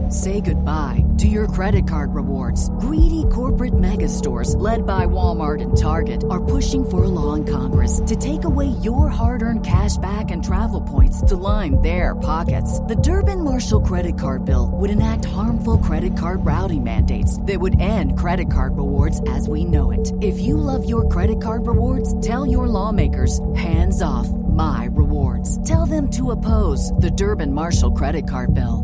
Say goodbye to your credit card rewards. Greedy corporate mega stores, led by Walmart and Target, are pushing for a law in Congress to take away your hard-earned cash back and travel points to line their pockets. The Durbin-Marshall credit card bill would enact harmful credit card routing mandates that would end credit card rewards as we know it. If you love your credit card rewards, tell your lawmakers, hands off my rewards. Tell them to oppose the Durbin-Marshall credit card bill.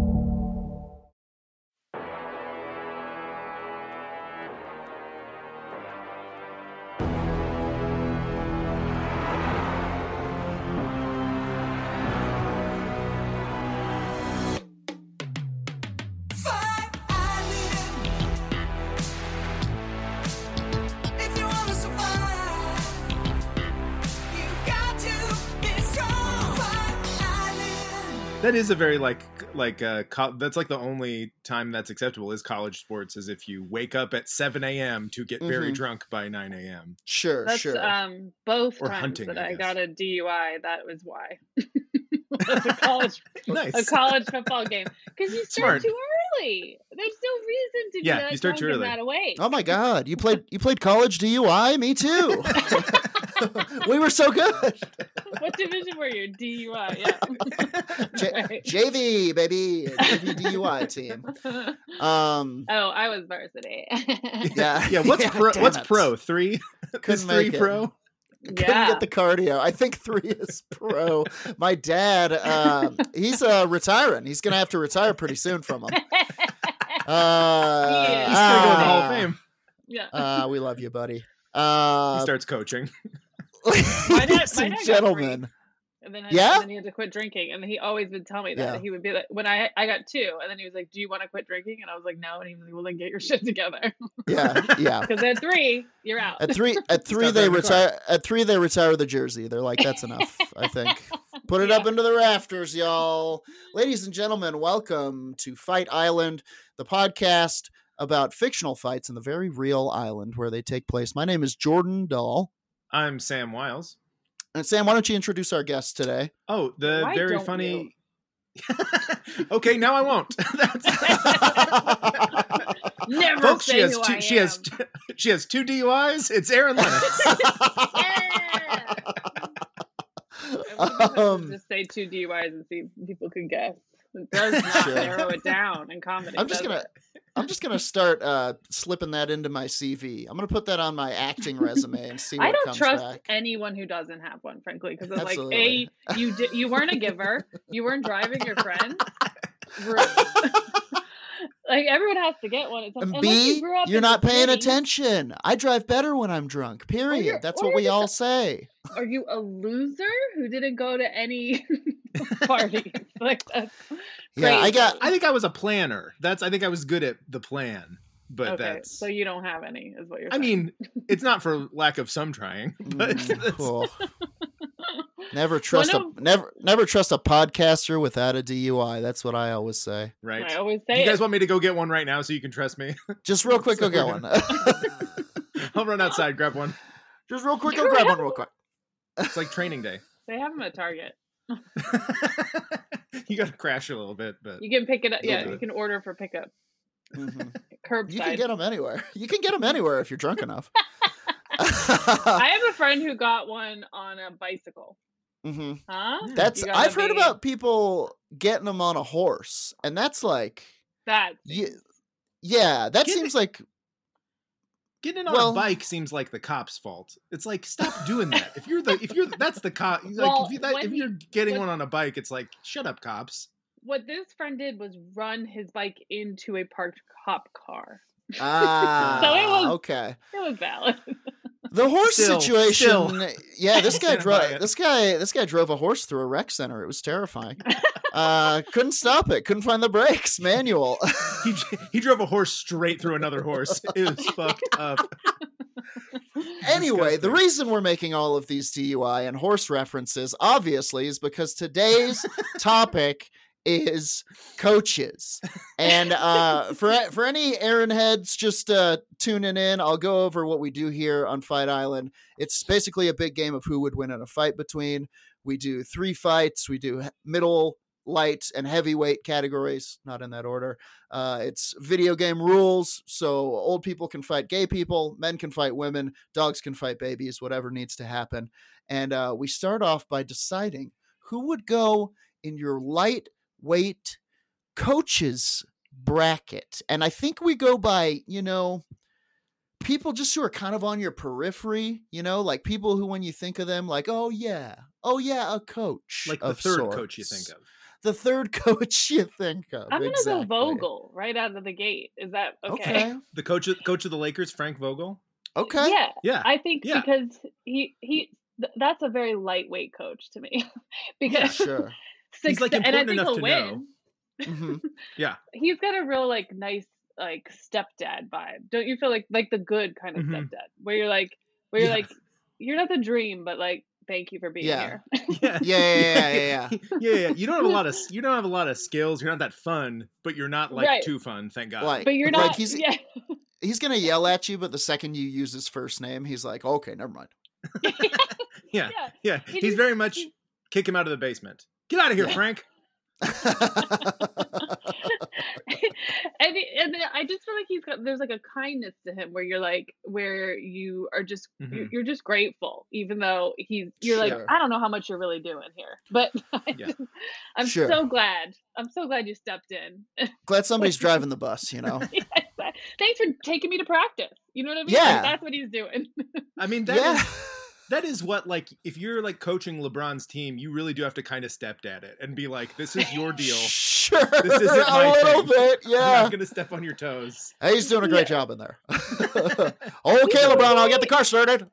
That is a very that's like the only time that's acceptable is college sports, is if you wake up at 7 a.m. to get very drunk by 9 a.m. Sure. Both or times hunting, that I I got a DUI, that was why. a college football game, because you start too early. There's no reason to be that you start too early. That awake. Oh my God, you played college DUI? Me too. We were so good. What division were you? DUI, yeah. Right. JV, baby. JV DUI team. I was varsity. Yeah. What's pro? What's pro? 3? Couldn't make 3 pro? Couldn't get the cardio. I think 3 is pro. My dad, he's retiring. He's gonna have to retire pretty soon from them. He's gonna go to the Hall of Fame. Yeah. We love you, buddy. He starts coaching. Ladies and gentlemen. And then he had to quit drinking, and he always would tell me that. He would be like, when I got 2, and then he was like, "Do you want to quit drinking?" And I was like, "No." And he was like, "Well, then get your shit together." Yeah. Because at 3, you're out. At 3 they retire. At 3 they retire the jersey. They're like, "That's enough." I think. Put it up into the rafters, y'all. Ladies and gentlemen, welcome to Fight Island, the podcast about fictional fights in the very real island where they take place. My name is Jordan Dahl. I'm Sam Wiles. And Sam, why don't you introduce our guest today? Oh, the very funny. Okay, now I won't. Never Folks, say who I am. She has 2 DUIs. It's Aaron Lennox. Just say 2 DUIs and see if people can guess. It does not narrow it down in comedy. I'm just gonna start slipping that into my CV. I'm gonna put that on my acting resume and see what comes back. I don't trust anyone who doesn't have one, frankly, because it's like, you weren't a giver, you weren't driving your friends. Like, everyone has to get one. And B, you're not paying attention. I drive better when I'm drunk. Period. That's what we all say. Are you a loser who didn't go to any parties? Like, that's crazy. I think I was a planner. I think I was good at the plan. But that's so you don't have any, is what you're saying. I mean, it's not for lack of some trying, but cool. Never trust a podcaster without a DUI. That's what I always say. Right. I always say. You guys want me to go get one right now so you can trust me? Just real quick, go get one. I'll run outside, grab one. Just real quick, go grab one real quick. It's like training day. They have them at Target. You got to crash a little bit, but you can pick it up. Yeah, you can order for pickup. Mm-hmm. Curbside. You can get them anywhere. You can get them anywhere if you're drunk enough. I have a friend who got one on a bicycle. Mm-hmm. Huh? I've heard about people getting them on a horse, and that's like that. Yeah, that seems like getting it on a bike seems like the cop's fault. It's like, stop doing that. If you're that's the cop. If you're getting one on a bike, it's like, shut up, cops. What this friend did was run his bike into a parked cop car. Ah, so it was okay. It was valid. The horse situation. Still. Yeah, this guy drove a horse through a rec center. It was terrifying. Couldn't stop it. Couldn't find the brakes. Manual. He drove a horse straight through another horse. It was fucked up. Anyway, the reason we're making all of these DUI and horse references, obviously, is because today's topic is coaches. And for any Aaron heads just tuning in, I'll go over what we do here on Fight Island. It's basically a big game of who would win in a fight between. We do 3 fights. We do middle light, and heavyweight categories, not in that order. It's video game rules, so old people can fight gay people, men can fight women, dogs can fight babies, whatever needs to happen. And we start off by deciding who would go in your lightweight coaches bracket. And I think we go by, people just who are kind of on your periphery, like people who, when you think of them, like, oh yeah, a coach. Like the third coach you think of. The third coach you think of. I'm going to go Vogel right out of the gate. Is that okay? The coach of the Lakers, Frank Vogel? Okay. Yeah. I think because he that's a very lightweight coach to me. Because sure. He's like important enough to know. Mm-hmm. Yeah. He's got a real like nice like stepdad vibe. Don't you feel like the good kind of stepdad where you're like you're not the dream, but like thank you for being here. Yeah. You don't have a lot of skills. You're not that fun, but you're not like too fun, thank God. But you're not. He's gonna yell at you, but the second you use his first name, he's like, okay, never mind. Yeah. He's very much kick him out of the basement. Get out of here, Frank. and I just feel like there's like a kindness to him where you are just you're just grateful, even though you're like, I don't know how much you're really doing here, but I'm so glad you stepped in. Glad somebody's driving the bus, Thanks for taking me to practice. You know what I mean? Yeah. Like, that's what he's doing. I mean, that is what, like, if you're like coaching LeBron's team, you really do have to kind of step at it and be like, this is your deal. Sure. This isn't my a little thing. bit, yeah. I'm not going to step on your toes. Hey, he's doing a great job in there. Okay, LeBron, I'll get the car started.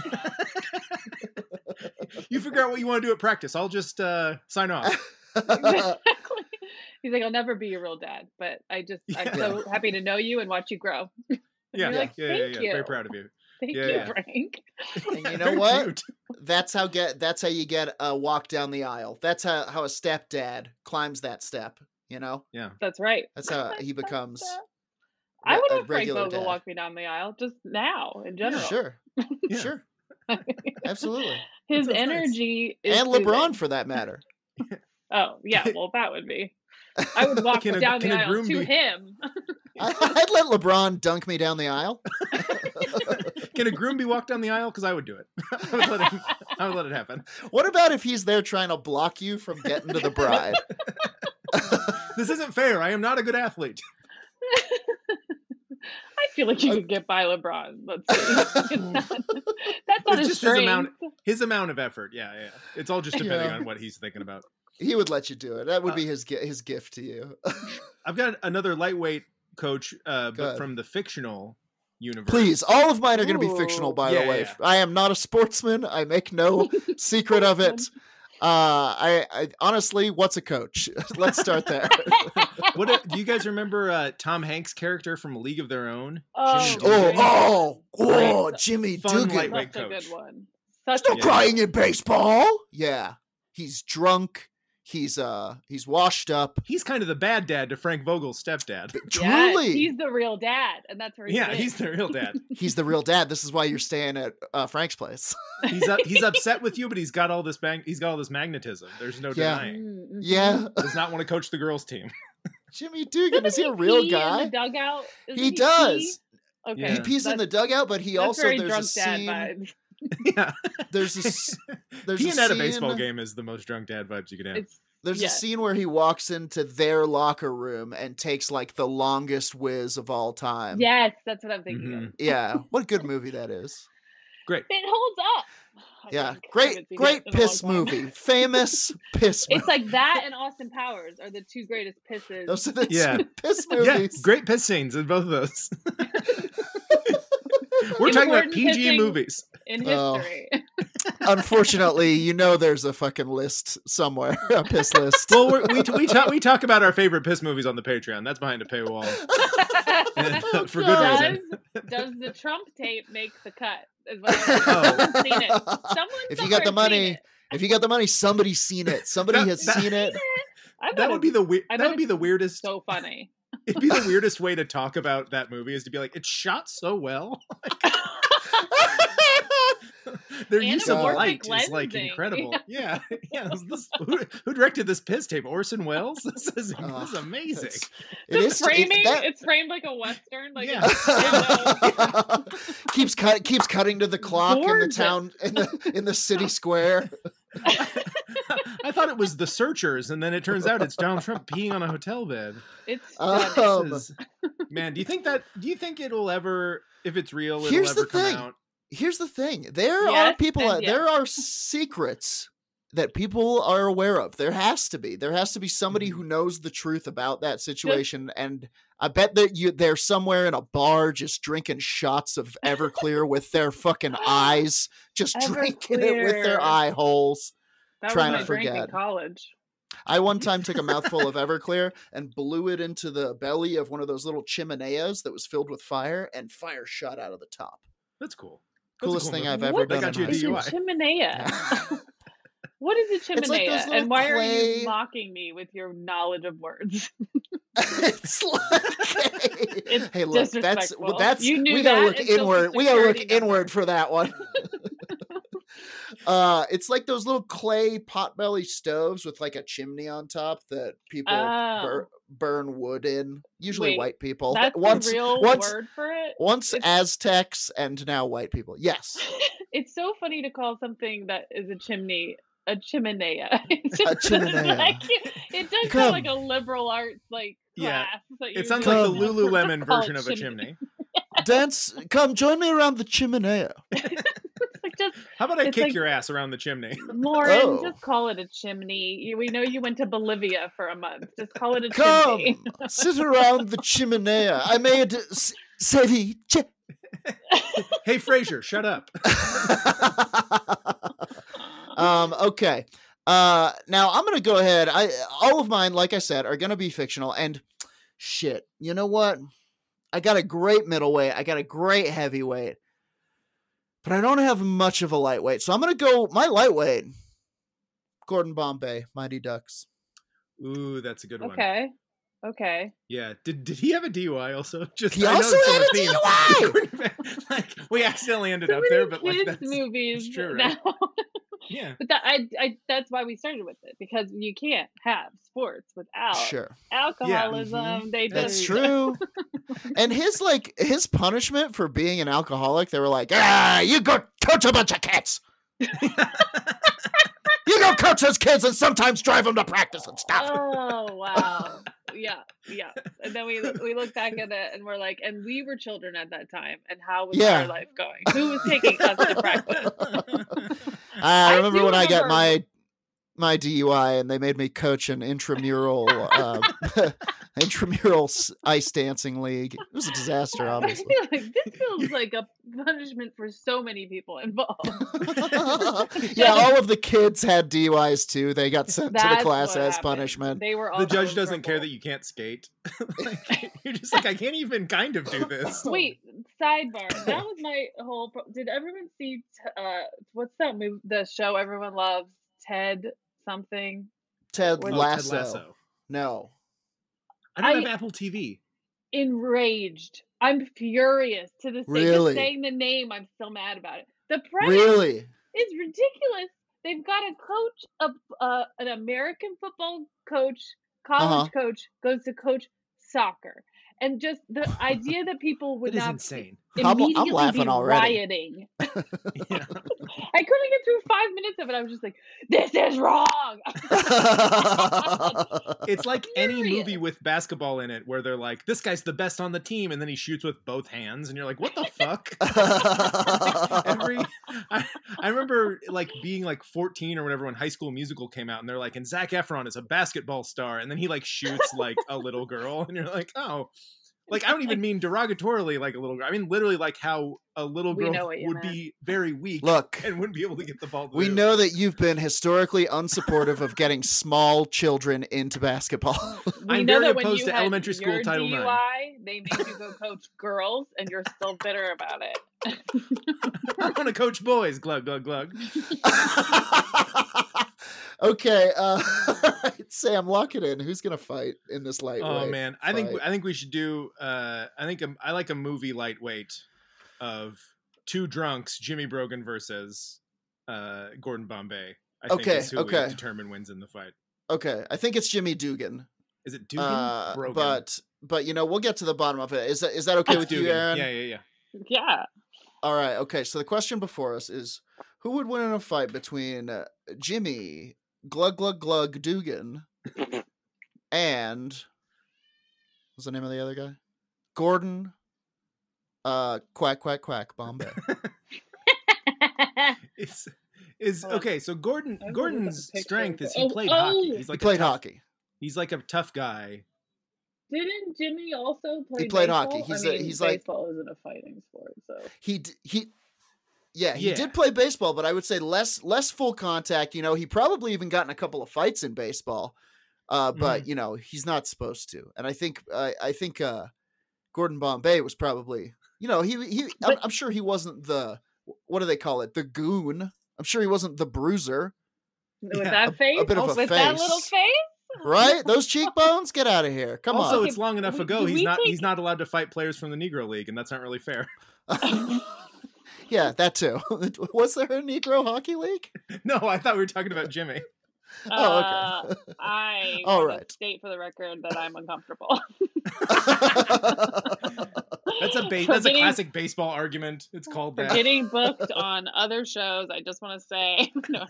You figure out what you want to do at practice. I'll just sign off. Exactly. He's like, I'll never be your real dad, but I'm so happy to know you and watch you grow. Yeah. Thank you. Very proud of you. Thank you, Frank. And you know what? That's how you get a walk down the aisle. That's how a stepdad climbs that step, Yeah. That's right. That's how he becomes I would have Frank regular Vogel dad. walk me down the aisle just now in general. Sure. Sure. Absolutely. His energy is and LeBron for that matter. Oh, yeah, well that would be. I would walk down the aisle to him. I'd let LeBron dunk me down the aisle. Can a groom be walked down the aisle? Because I would do it. I would let it happen. What about if he's there trying to block you from getting to the bride? This isn't fair. I am not a good athlete. I feel like you could get by LeBron. Let's see. That's not his strength. His amount of effort. Yeah. It's all just depending on what he's thinking about. He would let you do it. That would be his gift to you. I've got another lightweight coach, but from the fictional universe. Please, all of mine are going to be fictional, by the way. Yeah. I am not a sportsman. I make no secret of it. I honestly, what's a coach? Let's start there. Do you guys remember Tom Hanks' character from A League of Their Own? Jimmy Fun Dugan. lightweight That's coach. a good one. Still crying in baseball. Yeah, he's drunk. He's washed up. He's kind of the bad dad to Frank Vogel's stepdad. Truly, yes, he's the real dad, and that's where he's the real dad. He's the real dad. This is why you're staying at Frank's place. He's upset with you, but he's got all this magnetism. There's no denying. Yeah, does not want to coach the girls' team. Jimmy Dugan, is he a real guy? In the dugout? He does. Okay, he pees in the dugout, but he also there's a scene. Vibes. Yeah, there's peeing at a baseball game is the most drunk dad vibes you can have. There's a scene where he walks into their locker room and takes like the longest whiz of all time. Yes, that's what I'm thinking of. Yeah, what a good movie that is. Great. It holds up. Great piss movie. Famous piss movie. It's like that and Austin Powers are the two greatest pisses. Those are the two piss movies. Yeah, great piss scenes in both of those. We're talking about PG movies. In history. Unfortunately, there's a fucking list somewhere, a piss list. Well, we talk about our favorite piss movies on the Patreon. That's behind a paywall. For good reason. Does the Trump tape make the cut? I've seen it. If you got the money, somebody's seen it. Somebody has seen it. That would be the weirdest. So funny. It'd be the weirdest way to talk about that movie is to be like, it's shot so well. Their use of light is like incredible. Yeah. Who directed this piss tape? Orson Welles. This is amazing. It's framed like a Western. Like keeps cutting to the clock in the town in the city square. I thought it was The Searchers, and then it turns out it's Donald Trump peeing on a hotel bed. It's man. Do you think it'll ever, if it's real, it'll ever come out? Here's the thing. There are people. There are secrets that people are aware of. There has to be somebody who knows the truth about that situation, and I bet that they're somewhere in a bar just drinking shots of Everclear with their fucking eyes, just drinking it with their eye holes, trying to forget. In college. I one time took a mouthful of Everclear and blew it into the belly of one of those little chimeneas that was filled with fire, and fire shot out of the top. That's cool. Coolest thing I've ever done. Got you a DUI. Chimenea. What is a chimenea? And why are you mocking me with your knowledge of words? It's like, hey, look, that's we gotta look inward. We gotta look inward for that one. It's like those little clay potbelly stoves with like a chimney on top that people burn wood in. Usually white people. That's the real word for it? Once Aztecs and now white people. Yes. It's so funny to call something that is a chimney a chimenea. A chimenea. Like, it does sound like a liberal arts class. It sounds like the Lululemon version of a chimney. Dance, come join me around the chimenea. How about I kick your ass around the chimney? Lauren, just call it a chimney. We know you went to Bolivia for a month. Just call it a chimney. Come, sit around the chimenea. I made ceviche. Hey, Frasier, shut up. Okay. Now I'm going to go ahead. All of mine, like I said, are going to be fictional. And shit, you know what? I got a great middleweight. I got a great heavyweight. But I don't have much of a lightweight. So I'm going to go my lightweight. Gordon Bombay, Mighty Ducks. Ooh, that's a good one. Okay. Yeah. Did he have a DUI also? He also had a DUI! Like, we accidentally ended up there, but like that's movies true, right? Now. Yeah. But that's why we started with it, because you can't have sports without alcoholism. Yeah. That's true. And his punishment for being an alcoholic, they were like, you go coach a bunch of kids. You go coach those kids and sometimes drive them to practice and stuff. Oh, wow. Yeah. And then we look back at it and we're like, and we were children at that time. And how was our life going? Who was taking us to practice? I remember when I got my DUI and they made me coach an intramural ice dancing league. It was a disaster, obviously. I feel like this feels like a punishment for so many people involved. Yeah, all of the kids had DUIs too. They got sent to the class as punishment. They were all the judge doesn't care that you can't skate. Like, you're just like, I can't even kind of do this. Wait, sidebar. That was my whole. Did everyone see? What's that movie? The show everyone loves, Ted something. Ted Lasso. Ted Lasso. No. I don't have Apple TV. Enraged. I'm furious to this day. Just saying the name, I'm still mad about it. The premise is ridiculous. They've got a coach, an American football coach, college coach, goes to coach soccer. And just the idea that people would not insane. Immediately I'm laughing be already. Rioting. I couldn't get through 5 minutes of it. I was just like, this is wrong. It's like any movie with basketball in it where they're like, this guy's the best on the team, and then he shoots with both hands, and you're like, what the fuck? I remember like being like 14 or whatever when High School Musical came out, and they're like, and Zac Efron is a basketball star, and then he like shoots like a little girl, and you're like, oh. Like, I don't even mean derogatorily like a little girl. I mean literally like how a little girl would be very weak and wouldn't be able to get the ball. We know that you've been historically unsupportive of getting small children into basketball. I'm very opposed to elementary school Title IX. They made you go coach girls, and you're still bitter about it. I want to coach boys. Glug, glug, glug. Okay, Sam, lock it in. Who's gonna fight in this lightweight? Oh man, I think we should do. I like a movie lightweight of two drunks, Jimmy Brogan versus Gordon Bombay. I think is who we determine wins in the fight. Okay, I think it's Jimmy Dugan. Is it Dugan? Brogan. But we'll get to the bottom of it. Is that okay with Dugan. you, Aaron? Yeah. All right. Okay. So the question before us is, who would win in a fight between Jimmy Glug Glug Glug Dugan and what's the name of the other guy? Gordon Quack Quack Quack Bombay. Okay, so Gordon's strength is he played hockey. He played hockey. He's like a tough guy. Didn't Jimmy also play? He played baseball? hockey. He's baseball isn't a fighting sport, so he did play baseball, but I would say less full contact. You know, he probably even got in a couple of fights in baseball, but you know he's not supposed to. And I think Gordon Bombay was probably, you know, I'm sure he wasn't the, what do they call it, the goon. I'm sure he wasn't the bruiser. With that face, a bit of a with face. that little face. Right? Those cheekbones? Get out of here. Come on. Also, it's long enough ago. He's not allowed to fight players from the Negro League, and that's not really fair. Yeah, that too. Was there a Negro Hockey League? No, I thought we were talking about Jimmy. Oh, okay. I All want right. to state for the record that I'm uncomfortable. That's a classic baseball argument. It's called that. Getting booked on other shows. I just want to say. No.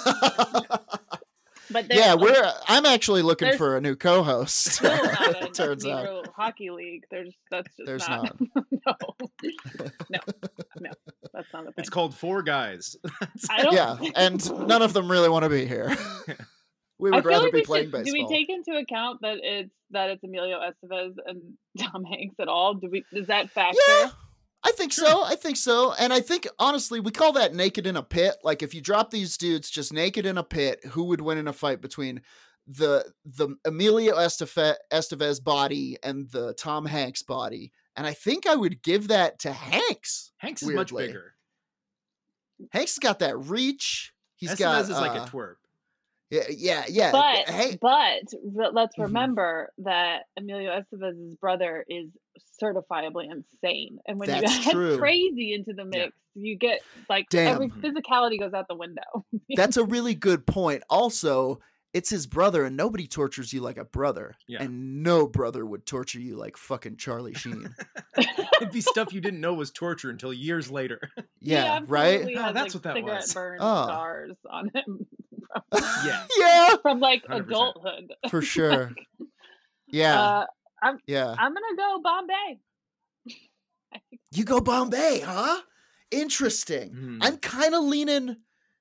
But I'm actually looking for a new co-host. It turns out hockey league. There's not. No, that's not a thing. It's called Four Guys. And none of them really want to be here. We would rather be playing baseball. Do we take into account that it's Emilio Estevez and Tom Hanks at all? Does that factor? Yeah. I think so. And I think, honestly, we call that naked in a pit. Like, if you drop these dudes just naked in a pit, who would win in a fight between the Emilio Estevez body and the Tom Hanks body? And I think I would give that to Hanks. Hanks is much bigger. Hanks has got that reach. Estevez is like a twerp. Yeah. But let's remember that Emilio Estevez's brother is certifiably insane, and when you add crazy into the mix, you get every physicality goes out the window. That's a really good point. Also, it's his brother, and nobody tortures you like a brother, and no brother would torture you like fucking Charlie Sheen. It'd be stuff you didn't know was torture until years later. Yeah, right. That's what that cigarette was. Burn scars on him. From like 100%. Adulthood, for sure. Yeah. I'm gonna go Bombay. You go Bombay, huh? Interesting. I'm kind of leaning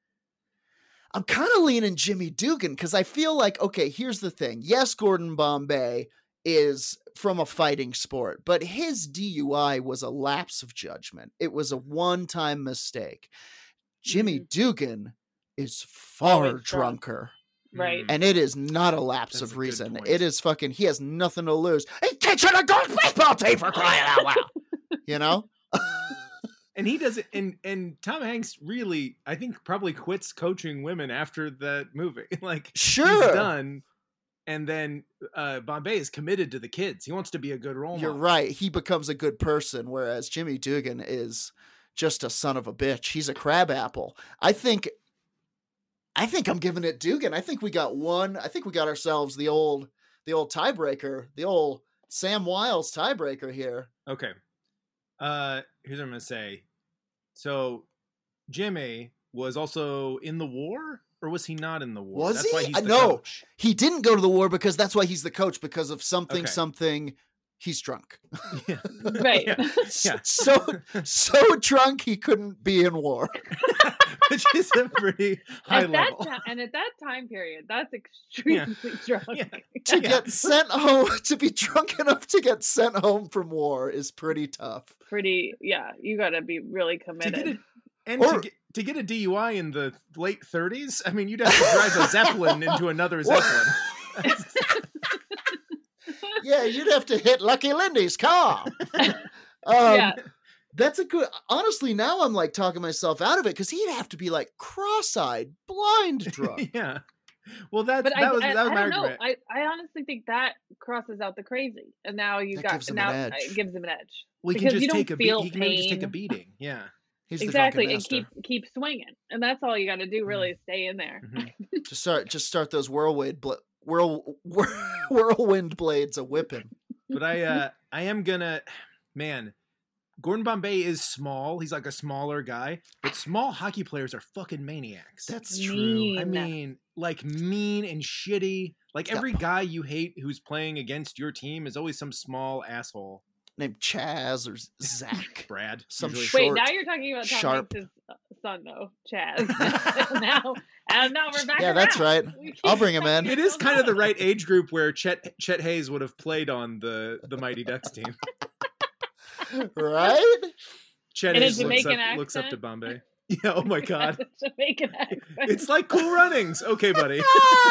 Jimmy Dugan, because I feel like, okay, here's the thing. Yes, Gordon Bombay is from a fighting sport, but his DUI was a lapse of judgment. It was a one-time mistake. Jimmy Dugan is far drunker. Right. And it is not a lapse of reason. It is fucking, he has nothing to lose. He's teaching a girls baseball team, for crying out loud. You know? And he does it, and Tom Hanks really, I think, probably quits coaching women after that movie. He's done. And then Bombay is committed to the kids. He wants to be a good role model. You're right. He becomes a good person, whereas Jimmy Dugan is just a son of a bitch. He's a crab apple. I think I'm giving it Dugan. I think we got ourselves the old tiebreaker, the old Sam Wiles tiebreaker here. Okay. Here's what I'm going to say. So Jimmy was also in the war, or was he not in the war? Was that's he? Why he's the no, coach. He didn't go to the war because that's why he's the coach, because of something. He's drunk. Yeah. Right. Yeah. So drunk he couldn't be in war. Which is a pretty high level. And at that time period, that's extremely drunk. Yeah. Get sent home, to be drunk enough to get sent home from war is pretty tough. You got to be really committed. To get a DUI in the late 30s, I mean, you'd have to drive a Zeppelin into another Zeppelin. Yeah, you'd have to hit Lucky Lindy's car. That's a good. Honestly, now I'm like talking myself out of it, because he'd have to be like cross-eyed, blind drunk. Yeah. Well, that was my argument. I honestly think that crosses out the crazy, and now it gives him an edge. Well, he can just take a beating. Yeah. He's exactly, and keep swinging, and that's all you got to do. Really, stay in there. Mm-hmm. Just start those whirlwind blades a whipping. But I am gonna, man. Gordon Bombay is small. He's like a smaller guy, but small hockey players are fucking maniacs. That's true. I mean, like mean and shitty. Like every guy you hate who's playing against your team is always some small asshole named Chaz or Zach. Brad. Some Wait, now you're talking about Tom Hanks' son, though, Chaz. now we're back. Yeah, that's right. I'll bring him in. It is kind of the right age group where Chet Hayes would have played on the Mighty Ducks team. Right? Chet Hayes looks up to Bombay. Yeah, oh my God. Jamaican accent. It's like Cool Runnings. Okay, buddy.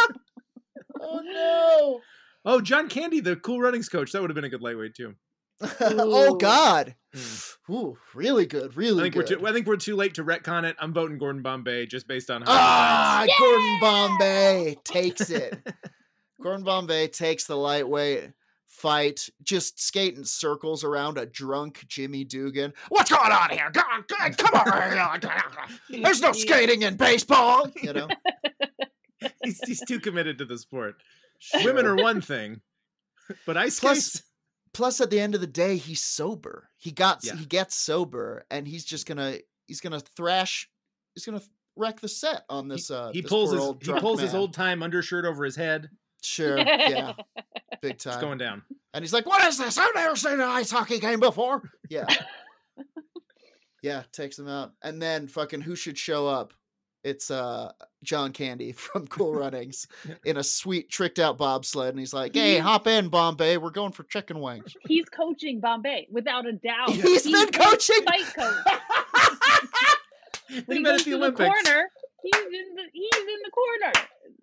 Oh, no. Oh, John Candy, the Cool Runnings coach. That would have been a good lightweight, too. Oh, God. Ooh, really good. Really good. I think we're too late to retcon it. I'm voting Gordon Bombay just based on how Gordon Bombay takes it. Gordon Bombay takes the lightweight fight, just skating circles around a drunk Jimmy Dugan. What's going on here? Come on. There's no skating in baseball. You know, he's too committed to the sport. Sure. Women are one thing, but ice skates. Plus, at the end of the day, he's sober. He gets sober, and he's gonna wreck the set on this. He pulls his old time undershirt over his head. Sure, yeah, big time. It's going down. And he's like, "What is this? I've never seen an ice hockey game before." Yeah, yeah, takes him out, and then fucking who should show up? It's John Candy from Cool Runnings in a sweet tricked out bobsled, and he's like, "Hey, hop in, Bombay. We're going for chicken wings." He's coaching Bombay without a doubt. He's been coaching. Fight coach. When he goes to the corner, he's in the corner.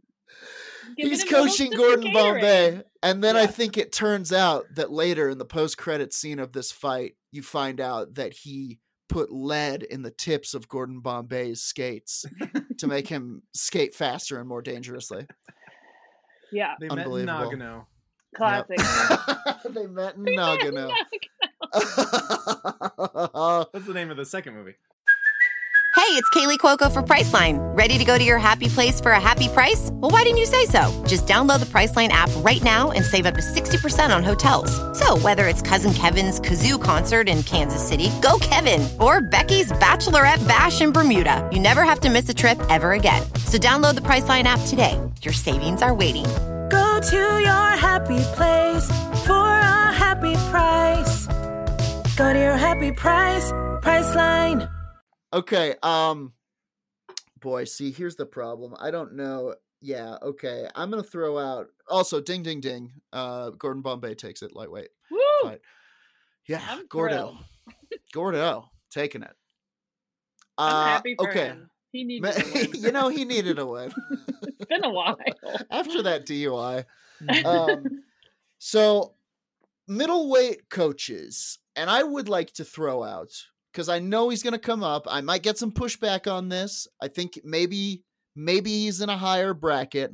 He's coaching Gordon Bombay. And then I think it turns out that later in the post-credit scene of this fight, you find out that he put lead in the tips of Gordon Bombay's skates to make him skate faster and more dangerously. Yeah. They met in Nagano. Classic. Yep. They met in Nagano. What's the name of the second movie? Hey, it's Kaylee Cuoco for Priceline. Ready to go to your happy place for a happy price? Well, why didn't you say so? Just download the Priceline app right now and save up to 60% on hotels. So whether it's Cousin Kevin's Kazoo Concert in Kansas City, go Kevin, or Becky's Bachelorette Bash in Bermuda, you never have to miss a trip ever again. So download the Priceline app today. Your savings are waiting. Go to your happy place for a happy price. Go to your happy price, Priceline. Okay, boy, see, here's the problem. I don't know. Yeah, okay. I'm going to throw out, also, ding, ding, ding. Gordon Bombay takes it lightweight. Woo! Fight. Yeah, I'm Gordo. Gordo, taking it. I'm happy for him. He needed a win. You know, he needed a win. It's been a while. After that DUI. So, middleweight coaches, and I would like to throw out, because I know he's going to come up. I might get some pushback on this. I think maybe he's in a higher bracket.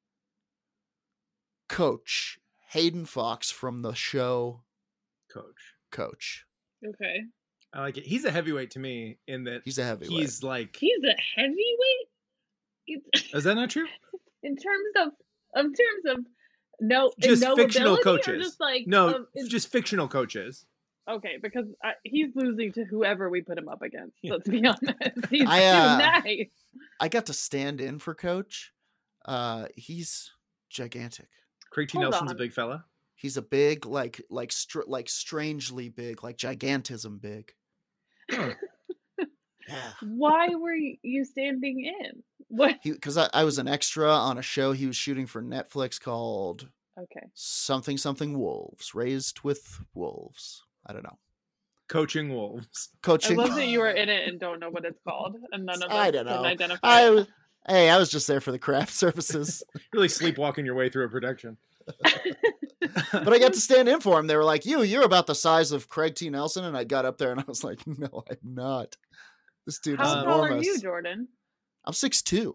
Coach Hayden Fox from the show Coach. Okay. I like it. He's a heavyweight to me in that he's a heavyweight. He's a heavyweight? Is that not true? In terms of no, just no fictional ability, coaches. Just like just fictional coaches. Okay, because he's losing to whoever we put him up against. Let's be honest. He's too nice. I got to stand in for Coach. He's gigantic. Craig T. Nelson's a big fella. He's a big, like strangely big, like gigantism big. Huh. Yeah. Why were you standing in? What? Because I was an extra on a show he was shooting for Netflix called something Wolves, Raised with Wolves. I don't know. Coaching Wolves. Coaching. I love that you were in it and don't know what it's called, and none of us I don't know. can identify. I was just there for the craft services. Really sleepwalking your way through a production. But I got to stand in for him. They were like, "You're about the size of Craig T. Nelson," and I got up there and I was like, "No, I'm not. This dude is enormous." How tall are you, Jordan? I'm 6'2".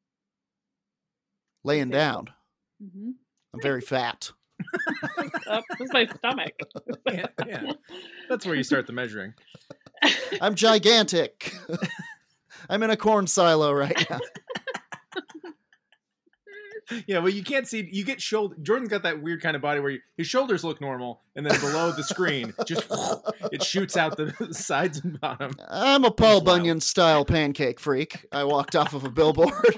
Laying down. Mm-hmm. I'm very fat. This is my stomach. Yeah. That's where you start the measuring. I'm gigantic. I'm in a corn silo right now. Yeah, well, you can't see. You get shoulder. Jordan's got that weird kind of body where his shoulders look normal, and then below the screen, just it shoots out the sides and bottom. I'm a Paul Bunyan style pancake freak. I walked off of a billboard.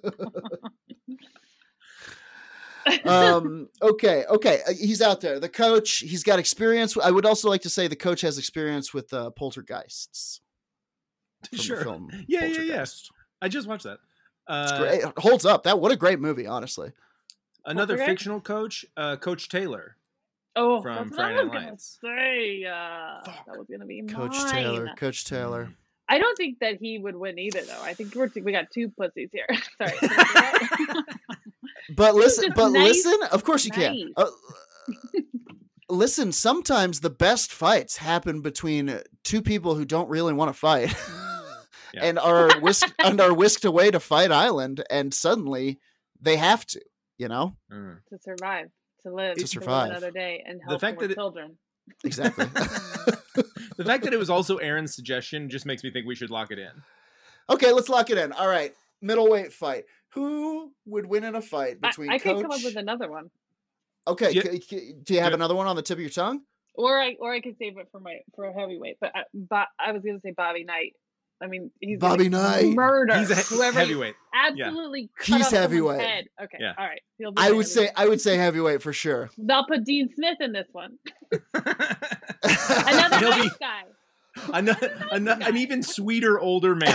Okay. He's out there. The coach. He's got experience. I would also like to say the coach has experience with poltergeists. Sure. Yeah. I just watched that. It's great. It holds up. What a great movie, honestly. Another fictional coach, Coach Taylor. Oh, from that's Friday what I was Night gonna Lights. say. That was gonna be Coach mine. Taylor. I don't think that he would win either, though. I think we got two pussies here. Sorry. But listen. Nice. Of course you can. Listen. Sometimes the best fights happen between two people who don't really want to fight. Yeah. and are whisked away to Fight Island, and suddenly they have to, to survive, to live, to survive another day, and help more children. Exactly. The fact that it was also Aaron's suggestion just makes me think we should lock it in. Okay, let's lock it in. All right, middleweight fight. Who would win in a fight between? I could come up with another one. Okay, do you have another one on the tip of your tongue? Or I could save it for a heavyweight, but I was going to say Bobby Knight. I mean, he's Bobby Knight. Murder. He's whoever heavyweight. Absolutely. Yeah. He's heavyweight. Head. Okay. Yeah. All right. I would say heavyweight for sure. They'll put Dean Smith in this one. Another nice guy. An even sweeter older man.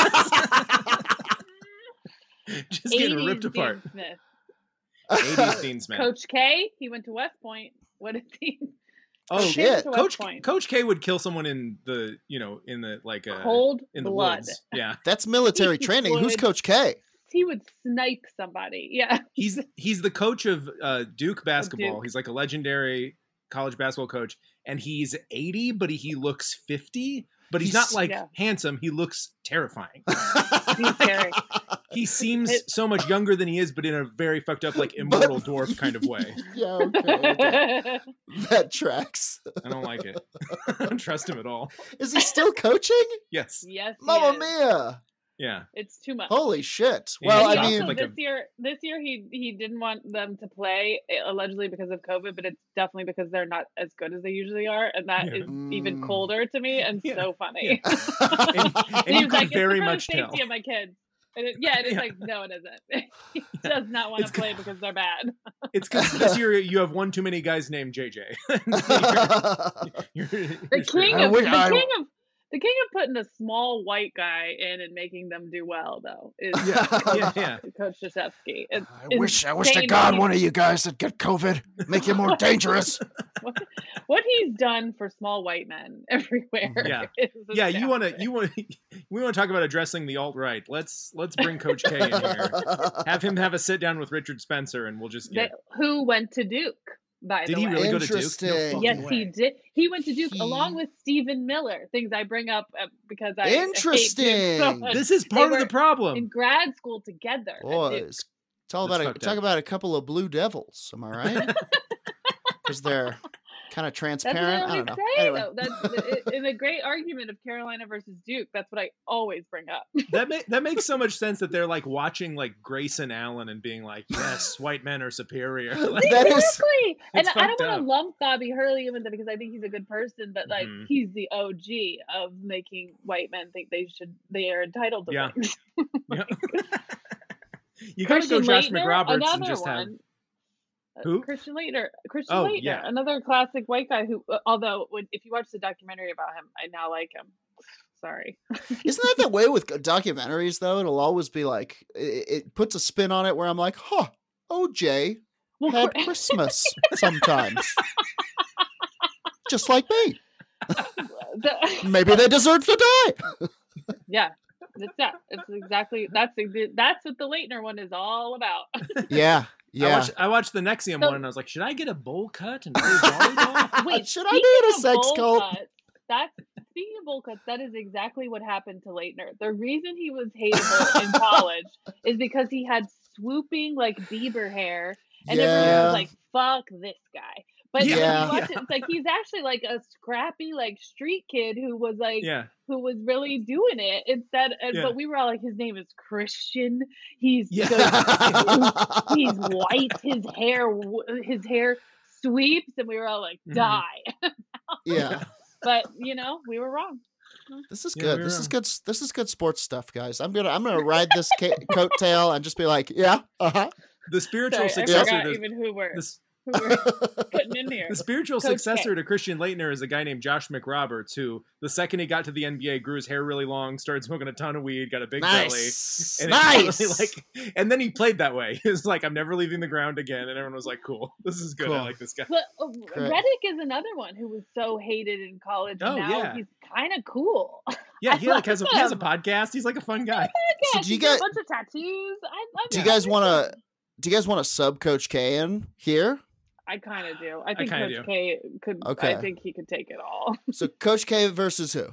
Just getting ripped apart. Dean Smith. 80s Dean Smith. Coach K. He went to West Point. What is he? Oh shit! Coach K would kill someone in the cold in the blood. woods. Yeah, that's military training. Who's Coach K? He would snipe somebody. Yeah, he's the coach of Duke basketball. Duke. He's like a legendary college basketball coach, and he's 80, but he looks 50. But he's not handsome. He looks terrifying. He's scary. He seems so much younger than he is, but in a very fucked up, like immortal dwarf kind of way. Yeah, okay. That tracks. I don't like it. I don't trust him at all. Is he still coaching? Yes. Yes. Mamma mia. Yeah. It's too much. Holy shit. Well, I mean, this year he didn't want them to play allegedly because of COVID, but it's definitely because they're not as good as they usually are, and that is even colder to me and so funny. and you could very much tell. Safety of my kids. And it's like, no, it isn't. He does not want to play because they're bad. It's because this year you have one too many guys named JJ. The king of putting a small white guy in and making them do well, though, is Coach Krzyzewski. I wish to God one of you guys would get COVID, make you more dangerous. What he's done for small white men everywhere. Yeah. We want to talk about addressing the alt-right. Let's bring Coach K in here. Have him have a sit down with Richard Spencer, and we'll just get who went to Duke. Did he really go to Duke? No yes, way. he did. He went to Duke along with Stephen Miller. Things I bring up because I interesting. Hate Duke so much. This is part of the problem. In grad school together. Boys, talk about a couple of blue devils. Am I right? Because they're kind of transparent. That's what I don't know. say, Anyway. though. That's in a great argument of Carolina versus Duke. That's what I always bring up. That makes so much sense that they're like watching like Grayson Allen and being like, yes, white men are superior. Like, exactly. And I don't want to lump Bobby Hurley in with it because I think he's a good person, but like he's the OG of making white men think they are entitled to things. You gotta go Josh McRoberts and just have. Who? Christian Laettner. Another classic white guy who, although if you watch the documentary about him, I now like him. Sorry. Isn't that the way with documentaries, though? It'll always be like, it puts a spin on it where I'm like, OJ had Christmas sometimes. Just like me. Maybe they deserve to die. Yeah. It's exactly, that's what the Laettner one is all about. Yeah. Yeah, I watched the NXIVM one and I was like, should I get a bowl cut and play volleyball? Wait, should I be in a sex cult? Speaking of bowl cuts, that is exactly what happened to Laettner. The reason he was hateable in college is because he had swooping like Bieber hair, and everyone was like, "Fuck this guy." But when you watch it, it's like he's actually like a scrappy like street kid who was like who was really doing it instead. But we were all like, his name is Christian. He's he's white. His hair sweeps, and we were all like, die. But we were wrong. This is good. This is good. This is good sports stuff, guys. I'm gonna ride this coattail and just be like, The spiritual successor. I forgot even who we're putting in here. The spiritual successor to Christian Laettner is a guy named Josh McRoberts, who the second he got to the NBA grew his hair really long, started smoking a ton of weed, got a big belly. And and then he played that way. He was like, I'm never leaving the ground again. And everyone was like, cool, this is good. Cool. I like this guy. But Redick is another one who was so hated in college. And now he's kind of cool. Yeah, he has a podcast. He's like a fun guy. So do you guys a bunch of tattoos? Do you guys want to sub Coach K in here? I kind of do. I think Coach K could. Okay. I think he could take it all. So Coach K versus who?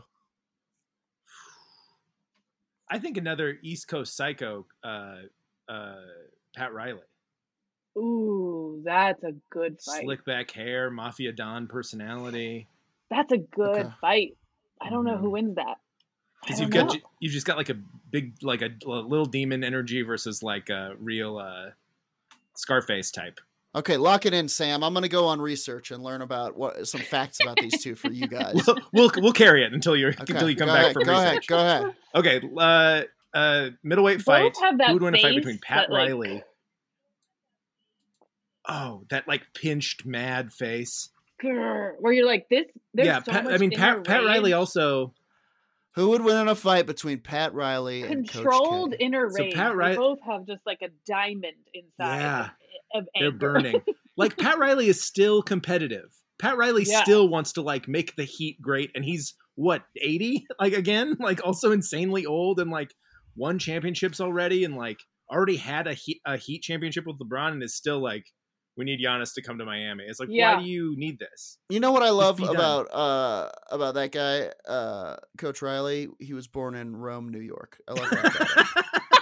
I think another East Coast psycho, Pat Riley. Ooh, that's a good fight. Slick back hair, Mafia Don personality. That's a good fight. I don't know who wins that. Because you've just got like a big, like a little demon energy versus like a real Scarface type. Okay, lock it in, Sam. I'm going to go on research and learn about some facts about these two for you guys. We'll carry it until you come back from research. Go ahead. Okay, middleweight fight. Who would win a fight between Pat Riley? Oh, that like pinched, mad face. Where you're like this. Pat Riley also. Who would win in a fight between Pat Riley and Controlled Coach K? inner rage. They both have just like a diamond inside of anger. They're burning. Like Pat Riley is still competitive. Pat Riley still wants to like make the Heat great, and he's what, 80? Like again, like also insanely old and like won championships already, and like already had a Heat championship with LeBron, and is still like, we need Giannis to come to Miami. It's like, why do you need this? You know what I love about that guy, Coach Riley? He was born in Rome, New York. I love that guy.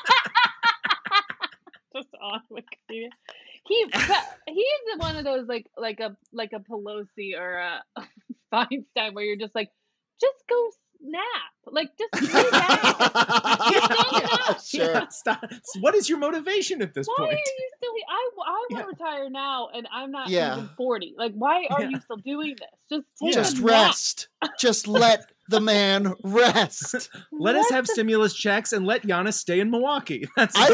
Just on Wikipedia. He's one of those like a Pelosi or a Feinstein where you're just like, just go nap. Like, just lay down. Sure. Stop. What is your motivation at this point? Why are you still here? I want to retire now, and I'm not even 40. Like, why are you still doing this? Just rest. Just let the man rest. Let us have stimulus checks and let Giannis stay in Milwaukee.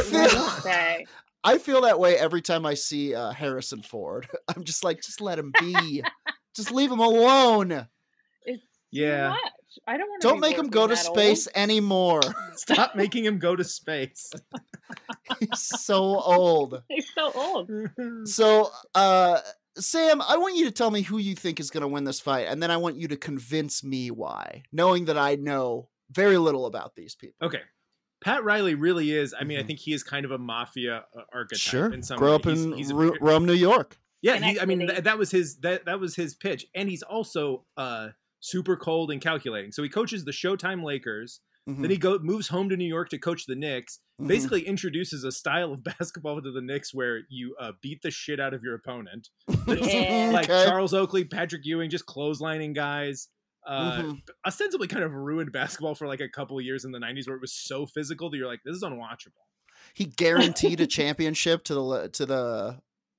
I feel that way every time I see Harrison Ford. I'm just like, just let him be. Just leave him alone. It's too much. I don't want to. Don't make him go to space anymore. Stop making him go to space. He's so old. He's so old. So, Sam, I want you to tell me who you think is going to win this fight, and then I want you to convince me why, knowing that I know very little about these people. Okay. Pat Riley really is. I mean, I think he is kind of a mafia archetype. Sure. In some Grew way. up in Rome, New York. Yeah, that was his pitch, and he's also super cold and calculating. So he coaches the Showtime Lakers. Mm-hmm. Then he moves home to New York to coach the Knicks. Mm-hmm. Basically introduces a style of basketball to the Knicks where you beat the shit out of your opponent. Like Charles Oakley, Patrick Ewing, just clotheslining guys. Ostensibly kind of ruined basketball for like a couple of years in the 90s where it was so physical that you're like, this is unwatchable. He guaranteed a championship to the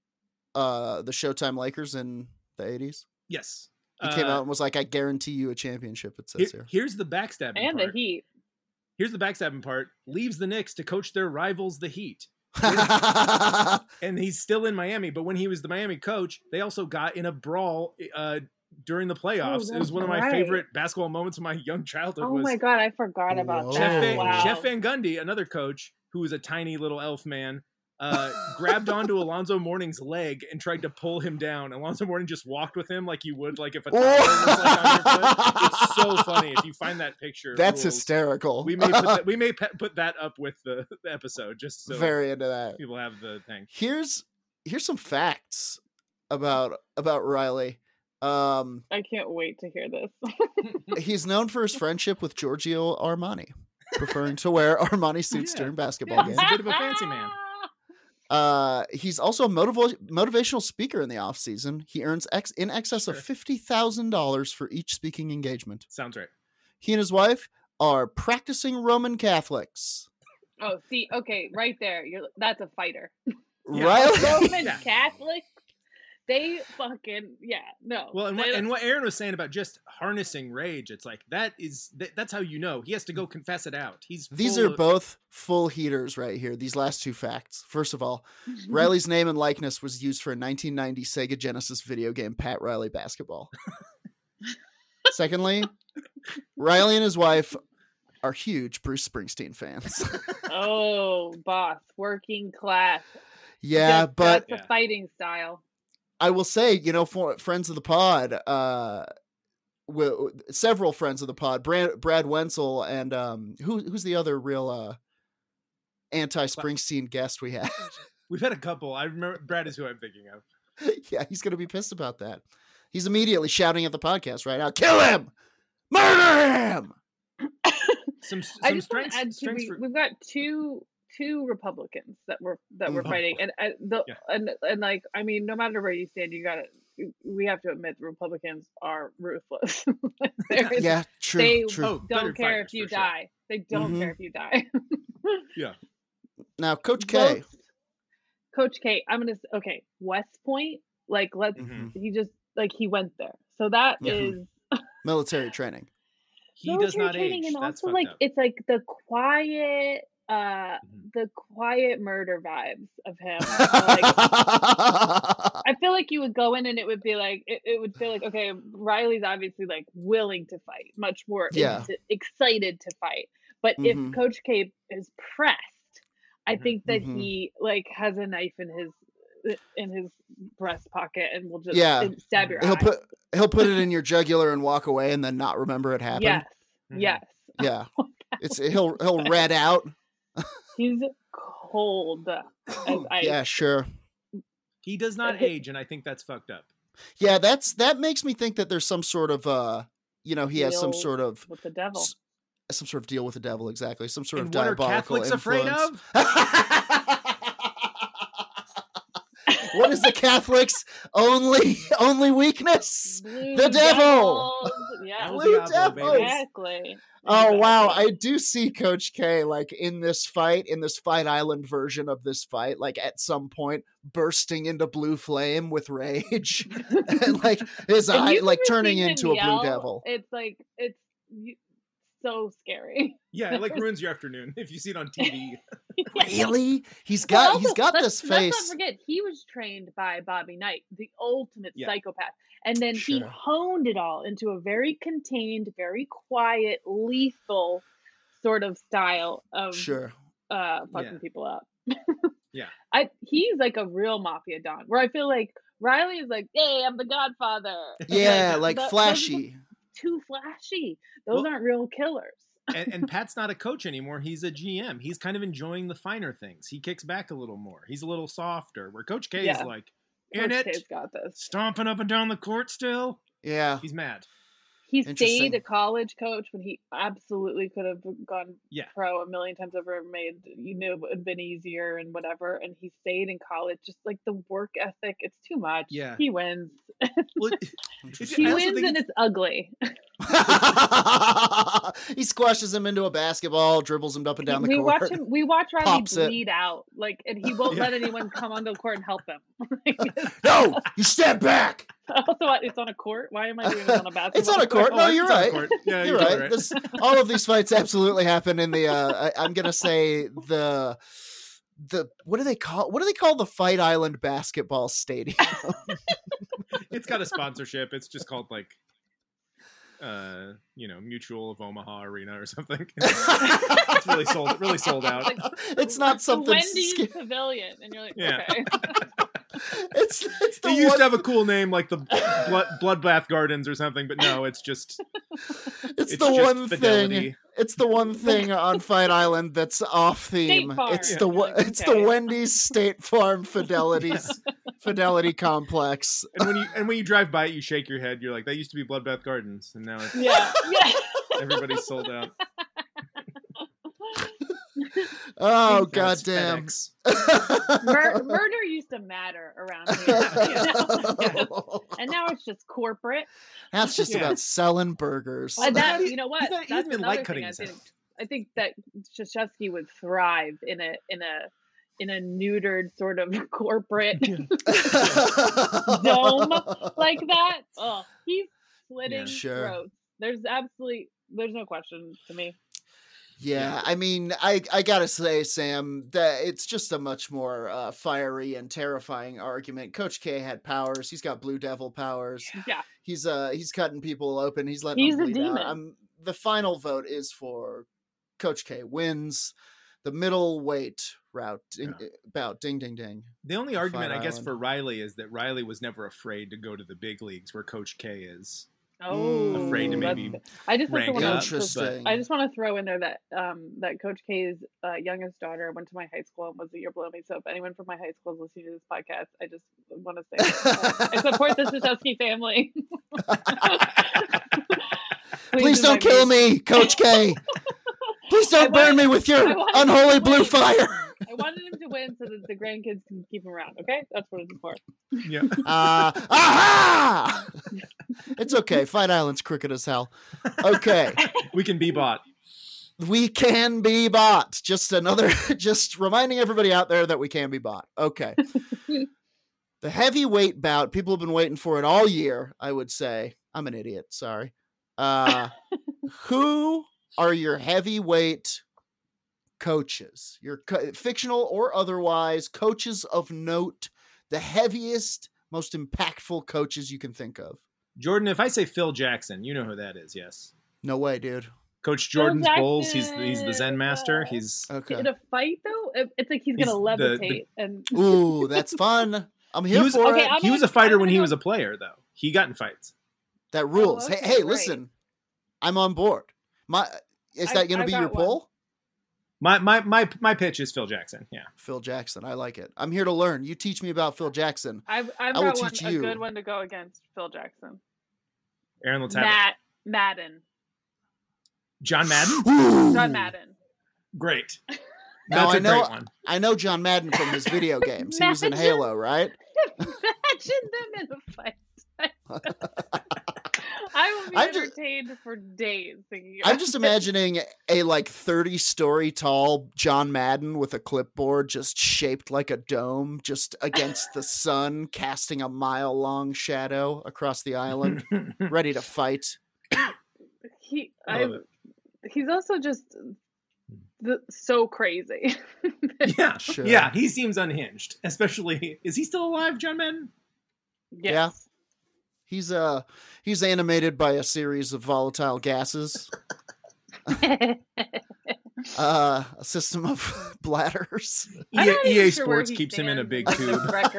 Showtime Lakers in the 80s. Yes. He came out and was like, I guarantee you a championship, it says here. Here's the backstabbing and part. The Heat. Here's the backstabbing part. Leaves the Knicks to coach their rivals, the Heat. And he's still in Miami, but when he was the Miami coach, they also got in a brawl during the playoffs. It was one of my favorite basketball moments of my young childhood. Oh my God, I forgot about that. Jeff Van Gundy, another coach who was a tiny little elf man, grabbed onto Alonzo Mourning's leg and tried to pull him down. Alonzo Mourning just walked with him like you would like if a toddler was like on your foot. It's so funny if you find that picture. That's hysterical. We may put that up with the episode just so very into that. People have the thing. Here's some facts about Riley. I can't wait to hear this. He's known for his friendship with Giorgio Armani, preferring to wear Armani suits during basketball games. He's a bit of a fancy man. He's also a motivational speaker in the off season. He earns in excess of $50,000 for each speaking engagement. Sounds right. He and his wife are practicing Roman Catholics. Oh, see, okay, right there. That's a fighter. Right? Roman Catholics. They fucking no. Well, and what Aaron was saying about just harnessing rage, it's like that's how you know he has to go confess it out. These are both full heaters right here. These last two facts. First of all, Riley's name and likeness was used for a 1990 Sega Genesis video game, Pat Riley Basketball. Secondly, Riley and his wife are huge Bruce Springsteen fans. Oh, boss, working class. Yeah, but that's the fighting style. I will say, for friends of the pod, several friends of the pod, Brad Wenzel and who's the other real anti-Springsteen guest we had? We've had a couple. I remember Brad is who I'm thinking of. Yeah, he's going to be pissed about that. He's immediately shouting at the podcast right now, "Kill him! Murder him!" We've got two Republicans that were fighting, and like, I mean, no matter where you stand, we have to admit the Republicans are ruthless. Yeah, true. They don't care if you die. They don't care if you die. Yeah. Now, Coach K. West Point, like, he went there, so that is military training. He does not age. And that's also, like, up. It's like the quiet murder vibes of him. I feel like you would go in and it would be like, it would feel like, okay, Riley's obviously like willing to fight, much more excited to fight. But if Coach K is pressed, I think that he like has a knife in his breast pocket and will just stab your eye. He'll put it in your jugular and walk away and then not remember it happened. Yes. Yeah. He'll red out. He's cold as ice. Yeah, sure. He does not age, and I think that's fucked up. Yeah, that makes me think that there's some sort of he has some sort of with the devil. Some sort of deal with the devil, exactly. Some sort of what diabolical are Catholics influence. afraid of? What is the Catholics' only weakness? The devil. Yeah, Blue devils. Exactly. Oh wow, I do see Coach K like in this Fight Island version of this fight, like at some point bursting into blue flame with rage, and like his eye like turning into a blue devil. It's so scary. Yeah, it like ruins your afternoon if you see it on TV. Really? He's got this face. Let's not forget, he was trained by Bobby Knight, the ultimate psychopath. And then he honed it all into a very contained, very quiet, lethal sort of style of fucking people up. Yeah. He's like a real mafia don, where I feel like Riley is like, hey, I'm the Godfather. Yeah, like flashy. Too flashy. Those aren't real killers. and Pat's not a coach anymore. He's a GM. He's kind of enjoying the finer things. He kicks back a little more. He's a little softer. Where Coach K is like, Coach K's got this. Stomping up and down the court still. Yeah. He's mad. He stayed a college coach when he absolutely could have gone pro a million times over and it would have been easier and whatever. And he stayed in college. Just like the work ethic, it's too much. Yeah. He wins. Well, he wins and it's ugly. He squashes him into a basketball, dribbles him up and down the court. We watch Riley bleed out, like, and he won't let anyone come onto the court and help him. No, you step back. Also, it's on a court. Why am I doing it on a basketball? It's on a court. No, you're right. Yeah, you're right. All of these fights absolutely happen in the. I'm gonna say the. What do they call the Fight Island basketball stadium? It's got a sponsorship. It's just called like, Mutual of Omaha Arena or something. It's really sold out. Like, it's not something. Wendy's Pavilion, and you're like, okay. It's it used to have a cool name like the Bloodbath Gardens or something, but no, it's just it's the one thing. It's the one thing on Fight Island that's off theme. It's the Wendy's State Farm Fidelity complex. And when you drive by it, you shake your head. You're like, that used to be Bloodbath Gardens, and now it's everybody's sold out. Oh, goddamn. Murder used to matter around here. And now it's just corporate. Now it's just about selling burgers. You know what? That's another like thing I think that Krzyzewski would thrive in a neutered sort of corporate dome like that. Oh, he's slitting throats. There's no question to me. Yeah, I mean, I gotta say, Sam, that it's just a much more fiery and terrifying argument. Coach K had powers. He's got Blue Devil powers. Yeah, he's cutting people open. He's letting them bleed out. The final vote is for Coach K wins the middleweight bout. Ding, ding, ding. The only argument, I guess, for Riley is that Riley was never afraid to go to the big leagues where Coach K is. Oh, afraid to maybe I just rank want up. I just want to throw in there that that Coach K's youngest daughter went to my high school and was a year below me. So if anyone from my high school is listening to this podcast, I just want to say I support the Krzyzewski family. Please don't kill me, Coach K. Please don't burn me with your unholy blue fire. I wanted him to win so that the grandkids can keep him around. Okay, that's what it's for. Yeah. Aha! It's okay. Fight Island's crooked as hell. Okay. We can be bought. We can be bought. Just reminding everybody out there that we can be bought. Okay. The heavyweight bout, people have been waiting for it all year, I would say. I'm an idiot. Sorry. Who are your heavyweight coaches? Your fictional or otherwise, coaches of note, the heaviest, most impactful coaches you can think of. Jordan, if I say Phil Jackson, you know who that is, yes? No way, dude. Coach Jordan's Bulls. He's the Zen master. He's okay. In a fight though, it's like he's gonna levitate and. Ooh, that's fun. I'm here for it. He was a fighter when he was a player, though. He got in fights. That rules. Oh, okay, hey, listen, I'm on board. Is that going to be your poll? My pitch is Phil Jackson. Yeah, Phil Jackson. I like it. I'm here to learn. You teach me about Phil Jackson. I've got a good one to go against Phil Jackson. Aaron Latavic. Madden. John Madden. John Madden. Great. That's a great one. I know John Madden from his video games. He was in Halo, right? Imagine them in a fight. I will be entertained for days thinking about I'm just imagining a 30-story tall John Madden with a clipboard just shaped like a dome, just against the sun, casting a mile-long shadow across the island, ready to fight. He's also just so crazy. Yeah, sure. Yeah, he seems unhinged. Especially, is he still alive, John Madden? Yes. Yeah. He's animated by a series of volatile gases. A system of bladders. EA Sports keeps him in a big tube.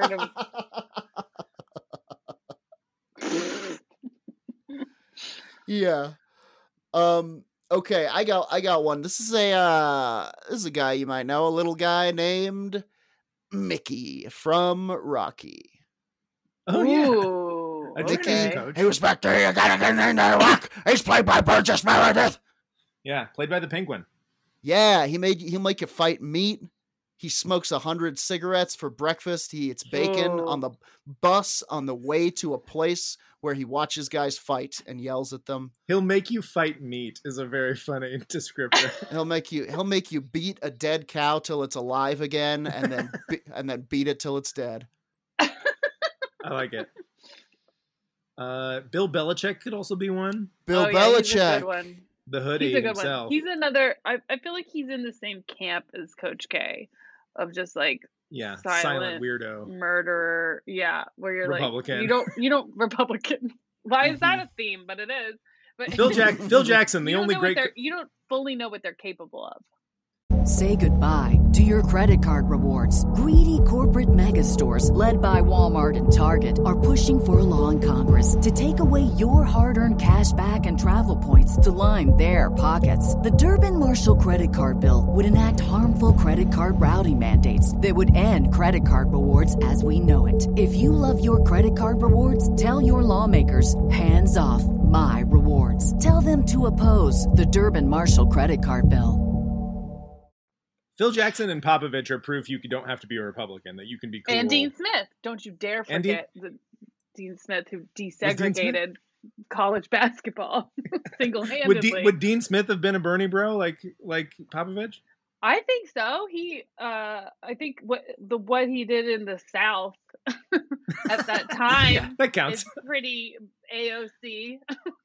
Yeah. Okay, I got one. This is a guy you might know, a little guy named Mickey from Rocky. Oh yeah. Ooh. Okay. He was back there. You gotta get in there, Rock. He's played by Burgess Meredith. Yeah, played by the Penguin. Yeah, he'll make you fight meat. He smokes 100 cigarettes for breakfast. He eats bacon on the bus on the way to a place where he watches guys fight and yells at them. He'll make you fight meat is a very funny descriptor. He'll make you beat a dead cow till it's alive again, and then beat it till it's dead. I like it. Bill Belichick could also be one. Bill Belichick. He's a good one. The hoodie himself. He's another. I feel like he's in the same camp as Coach K, of just silent weirdo, murderer. Yeah, where you're Republican. You don't Republican. Why is that a theme? But it is. But Phil Jackson, the only great. You don't fully know what they're capable of. Say goodbye to your credit card rewards. Greedy corporate mega stores, led by Walmart and Target, are pushing for a law in Congress to take away your hard-earned cash back and travel points to line their pockets. The Durbin-Marshall credit card bill would enact harmful credit card routing mandates that would end credit card rewards as we know it. If you love your credit card rewards, tell your lawmakers, hands off my rewards. Tell them to oppose the Durbin-Marshall credit card bill. Phil Jackson and Popovich are proof you don't have to be a Republican, that you can be cool. And Dean Smith. Don't you dare forget Dean Smith, who desegregated college basketball single-handedly. Would Dean Smith have been a Bernie bro like Popovich? I think so. I think what he did in the South at that time that counts. Is pretty AOC.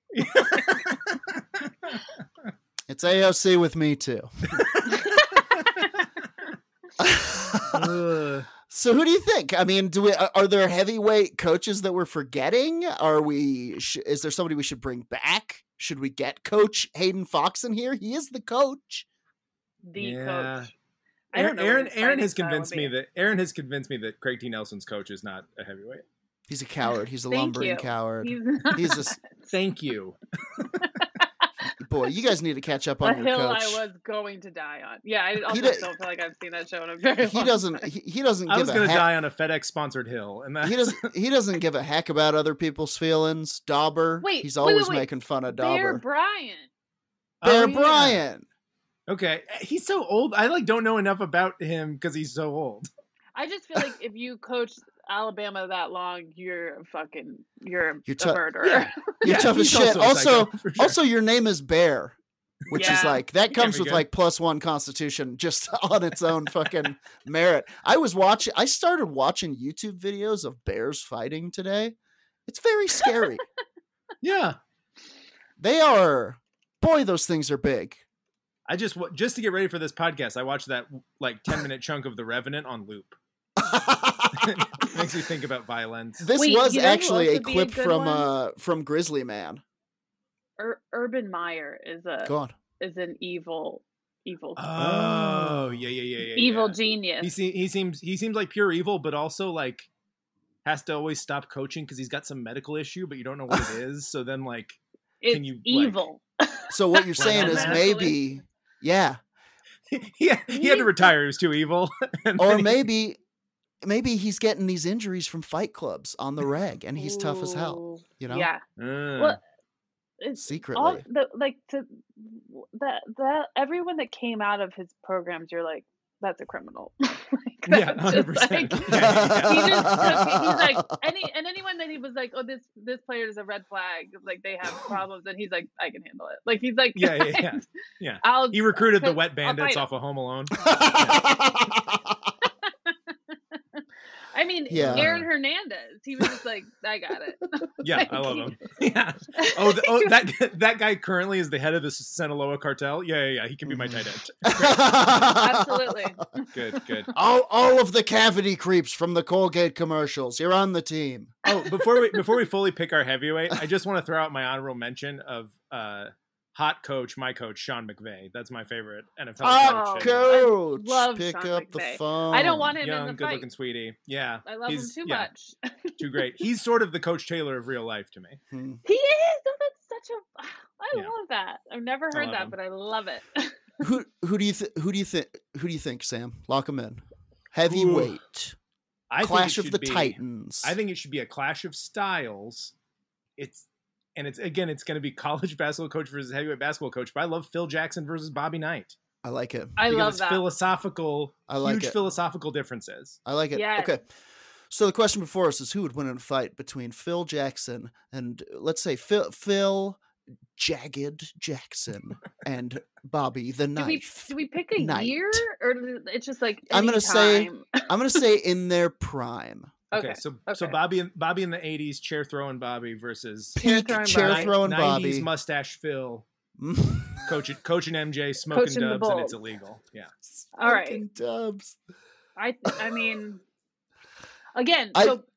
It's AOC with me too. So who do you think? I mean, are there heavyweight coaches that we're forgetting? Is there somebody we should bring back? Should we get Coach Hayden Fox in here? He is the coach. Coach. Aaron has convinced me that Craig T. Nelson's coach is not a heavyweight. He's a coward. He's a lumbering coward. Thank you. Boy, you guys need to catch up on your hill coach. I was going to die on. Yeah, I also don't feel like I've seen that show in a very long time. He doesn't. I was going to die on a FedEx sponsored hill, and he doesn't give a heck about other people's feelings. Dauber. He's always making fun of Dauber. Bear Bryant. Okay, he's so old. I don't know enough about him because he's so old. I just feel like if you coach Alabama that long, you're a murderer. Yeah. You're tough as shit. Also, your name is Bear, which is that comes with +1 Constitution just on its own fucking merit. I started watching YouTube videos of bears fighting today. It's very scary. Yeah, they are. Boy, those things are big. I just to get ready for this podcast, I watched that 10-minute chunk of The Revenant on loop. It makes me think about violence. This was actually a clip from Grizzly Man. Urban Meyer is an evil. Oh, yeah. Evil genius. He seems like pure evil, but also has to always stop coaching because he's got some medical issue, but you don't know what it is. So then can you evil? So what you're saying is maybe, yeah. He had to retire. He was too evil. Or maybe he's getting these injuries from fight clubs on the reg, and he's tough as hell. You know? Yeah. Well, secretly, everyone that came out of his programs, you're like, that's a criminal. Yeah, 100%. He's like, anyone that he was like, oh, this player is a red flag, they have problems, and he's like, I can handle it. He's like, yeah. He recruited the Wet Bandits off of Home Alone. I mean, Aaron Hernandez. He was just like, I got it. Yeah, I love him. Yeah. That guy currently is the head of the Sinaloa cartel. Yeah. He can be my tight end. Absolutely. Good. All of the cavity creeps from the Colgate commercials. You're on the team. Oh, before we fully pick our heavyweight, I just want to throw out my honorable mention of hot coach, my coach, Sean McVay. That's my favorite NFL coach. Coach, love pick Sean up McVay. The phone. I don't want him young, in the good fight. Looking sweetie. Yeah, I love him too much. Too great. He's sort of the Coach Taylor of real life to me. He is. That's such a. I love that. I've never heard that, but I love it. Who do you think, Sam? Lock him in. Heavyweight. Clash of the Titans. I think it should be a clash of styles. It's going to be college basketball coach versus heavyweight basketball coach. But I love Phil Jackson versus Bobby Knight. I like it. I love that. Philosophical. Huge philosophical differences. I like it. Yes. Okay. So the question before us is who would win in a fight between Phil Jackson and, let's say, Phil Jagged Jackson and Bobby the Knife. Do we pick a year, or it's just I'm gonna say in their prime. Okay, so Bobby in the 80s, chair throwing Bobby versus peak chair throwing Bobby, 90s mustache Phil, coaching MJ, smoking dubs, and it's illegal. Yeah. All right. Dubs. I mean, again,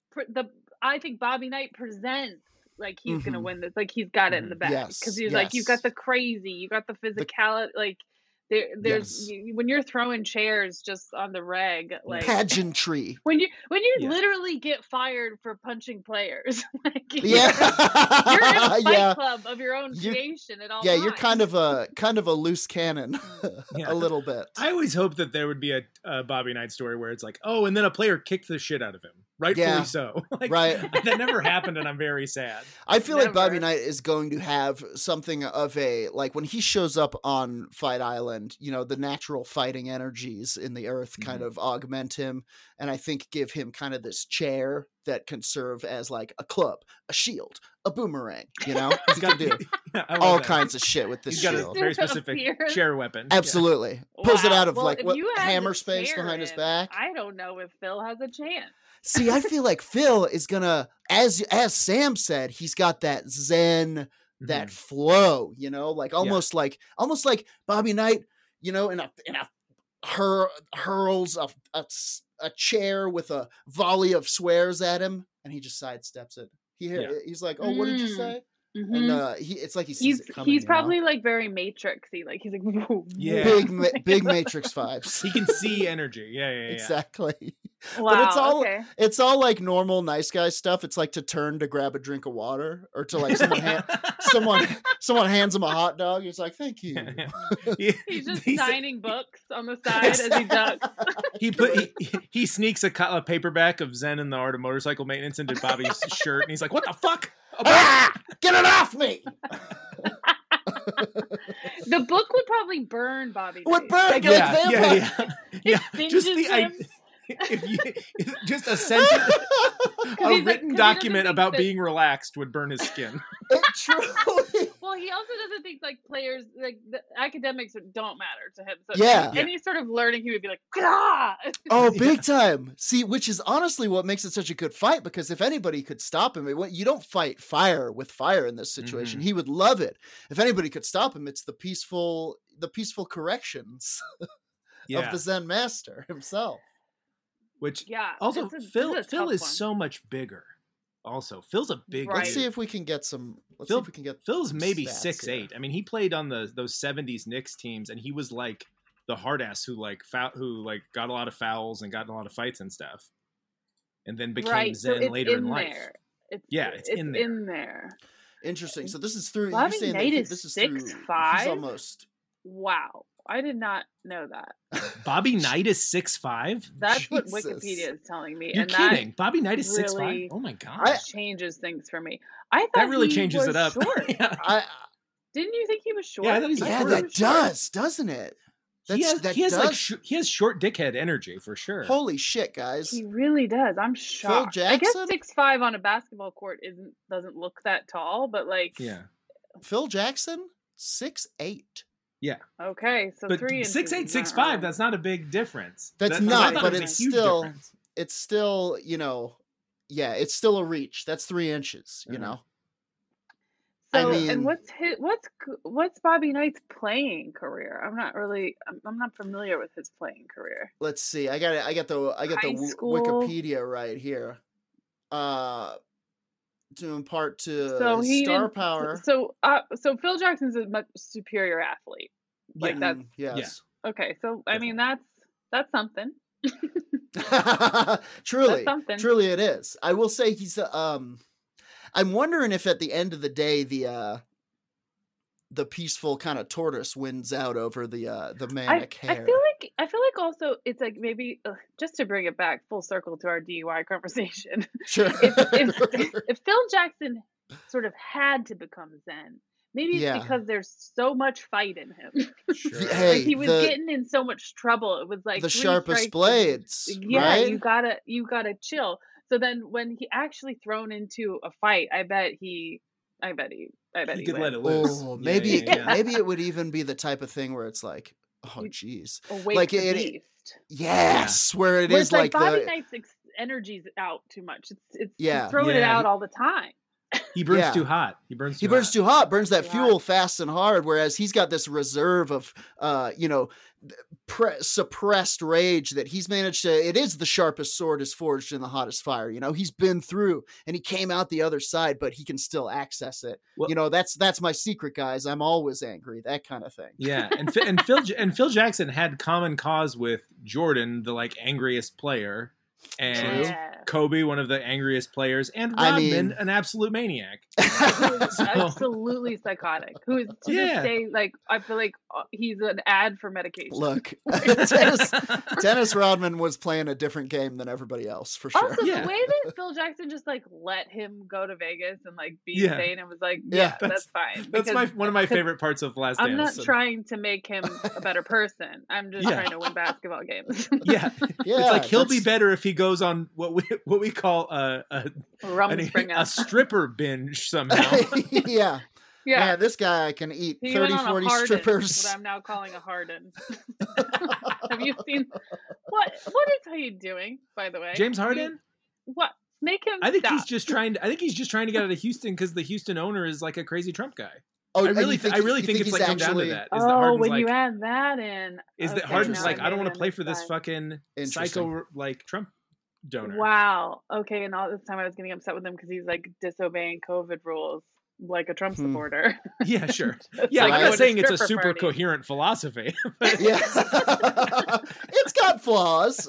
I think Bobby Knight presents like he's gonna win this. He's got it in the bag because he's you've got the crazy, you got the physicality, There's when you're throwing chairs just on the reg, pageantry. When you literally get fired for punching players, you're in a fight club of your own creation at all. Yeah, times. You're kind of a loose cannon, a little bit. I always hope that there would be a Bobby Knight story where it's and then a player kicked the shit out of him. Rightfully so. Right. That never happened, and I'm very sad. I feel like Bobby Knight is going to have something of a, like, when he shows up on Fight Island, the natural fighting energies in the earth kind of augment him, and I think give him kind of this chair that can serve as like a club, a shield, a boomerang. He can do all kinds of shit with this shield. He's got a very specific chair weapon. Absolutely. Yeah. Pulls it out of what hammer space behind his back. I don't know if Phil has a chance. See, I feel like Phil is gonna, as Sam said, he's got that zen, that flow, almost like Bobby Knight, hurls a chair with a volley of swears at him, and he just sidesteps it. He's like, "Oh, what did you say?" Mm-hmm. And it's like he sees it coming. He's probably like very Matrixy, like he's like, big Matrix vibes. He can see energy. Yeah. Exactly. Wow, but it's all like normal nice guy stuff. It's like to turn to grab a drink of water, or to like someone hands him a hot dog. He's like, "Thank you." He's just signing books on the side as he ducks. He sneaks a paperback of Zen and the Art of Motorcycle Maintenance into Bobby's shirt, and he's like, "What the fuck? Get it off me!" The book would probably burn Bobby. Would burn, yeah. Just just a sentence, a written document about being relaxed would burn his skin. Truly. Well, he also doesn't think like players, like the academics don't matter to him. So any sort of learning, he would be like, "Gah!" Oh, big time. See, which is honestly what makes it such a good fight, because if anybody could stop him, you don't fight fire with fire in this situation. He would love it. If anybody could stop him, it's the peaceful corrections of the Zen master himself. Which also Phil is so much bigger. Also, Phil's a big. Right. Let's see if we can get some. Phil's maybe 6'8". I mean, he played on those '70s Knicks teams, and he was like the hard ass who got a lot of fouls and got in a lot of fights and stuff, and then became Zen later in life. It's in there. Interesting. So this is through. Bobby Knight is 6'5". He's almost. Wow. I did not know that. Bobby Knight is 6'5"? That's what Wikipedia is telling me. You're kidding. Bobby Knight is 6'5"? Oh my god. That changes things for me. I thought that really changes it up. Short. Didn't you think he was short? Yeah, I thought he's that does, doesn't it? He has short dickhead energy for sure. Holy shit, guys. He really does. I'm shocked. Phil Jackson? I guess 6'5" on a basketball court doesn't look that tall, but like Phil Jackson, 6'8". Yeah. Okay, so 3 inches. 6'8", 6'5", that's not a big difference. That's not, but it's still, it's still a reach. That's 3 inches, you know. So, and what's Bobby Knight's playing career? I'm not familiar with his playing career. Let's see. I got the Wikipedia right here. To impart to star power. So Phil Jackson's a much superior athlete. Like that's yes. Yeah. Okay, so I mean that's something. Truly, truly it is. I will say he's I'm wondering if at the end of the day the peaceful kind of tortoise wins out over the manic hare. I feel like also it's like maybe just to bring it back full circle to our DUI conversation. Sure. If Phil Jackson sort of had to become Zen, maybe it's because there's so much fight in him. Sure. Hey, like he was getting in so much trouble. It was like the sharpest blades. Right? You gotta chill. So then when he actually thrown into a fight, I bet he could let it loose. Oh, maybe it would even be the type of thing where it's like, oh geez, like it. Yes, where it is like Bobby Knight's energy's out too much. It's throwing it out all the time. He burns too hot. He burns too hot. Burns that fuel fast and hard. Whereas he's got this reserve of, suppressed rage that he's managed to. It is the sharpest sword is forged in the hottest fire. He's been through and he came out the other side, but he can still access it. Well, that's my secret, guys. I'm always angry. That kind of thing. Yeah, and Phil Jackson had common cause with Jordan, the like angriest player. And Kobe, one of the angriest players, and Rodman, an absolute maniac. Absolutely psychotic. Who is to this day, like, I feel like he's an ad for medication. Look, Dennis Rodman was playing a different game than everybody else, for sure. Also, the way that Phil Jackson just like let him go to Vegas and like be insane and was like, that's fine. That's one of my favorite parts of Last Dance. I'm not trying to make him a better person. I'm just trying to win basketball games. It's like he'll be better if he goes on what we call a stripper binge somehow. Yeah, this guy can eat 30, 40 strippers. What I'm now calling a Harden. Have you seen what is he doing, by the way? James Harden? What? Make him I think stop. he's just trying to get out of Houston because the Houston owner is like a crazy Trump guy. Oh, I really think it's like come down to that. When you add that in, is that Harden's like, I don't want to play for this fucking psycho like Trump donor. Wow. Okay, and all this time I was getting upset with him because he's like disobeying COVID rules like a Trump supporter. Yeah, sure. Yeah, I'm not saying it's a super coherent philosophy. It's got flaws.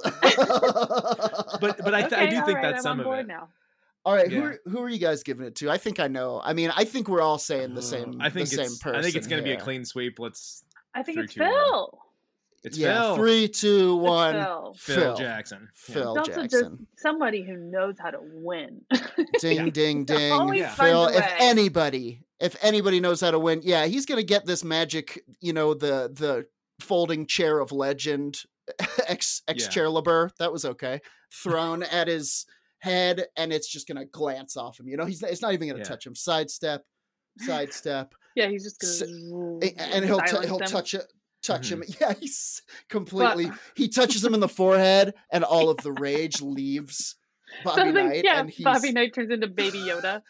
but I do think that's some of it. Now. All right, who are you guys giving it to? I think I know. I mean, I think we're all saying the same. I think same person. I think it's going to be a clean sweep. I think it's Phil. It's Phil. 3, 2, 1. Phil Jackson. Phil Jackson. Jackson. Just somebody who knows how to win. Ding, ding, ding. Phil, if anybody knows how to win, he's going to get this magic, the folding chair of legend, Excalibur. That was okay. Thrown at his head, and it's just going to glance off him. It's not even going to touch him. Sidestep. Yeah, he's just going to... And he'll touch it. Him. Yeah, he's completely... He touches him in the forehead, and all of the rage leaves Bobby Knight. Yeah, and Bobby Knight turns into Baby Yoda.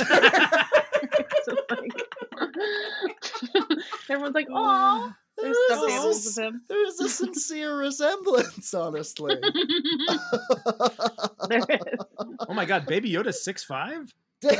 Everyone's like, "Oh, there's stuffed animals of him." There's a sincere resemblance, honestly. There is. Oh my God, Baby Yoda's 6'5"?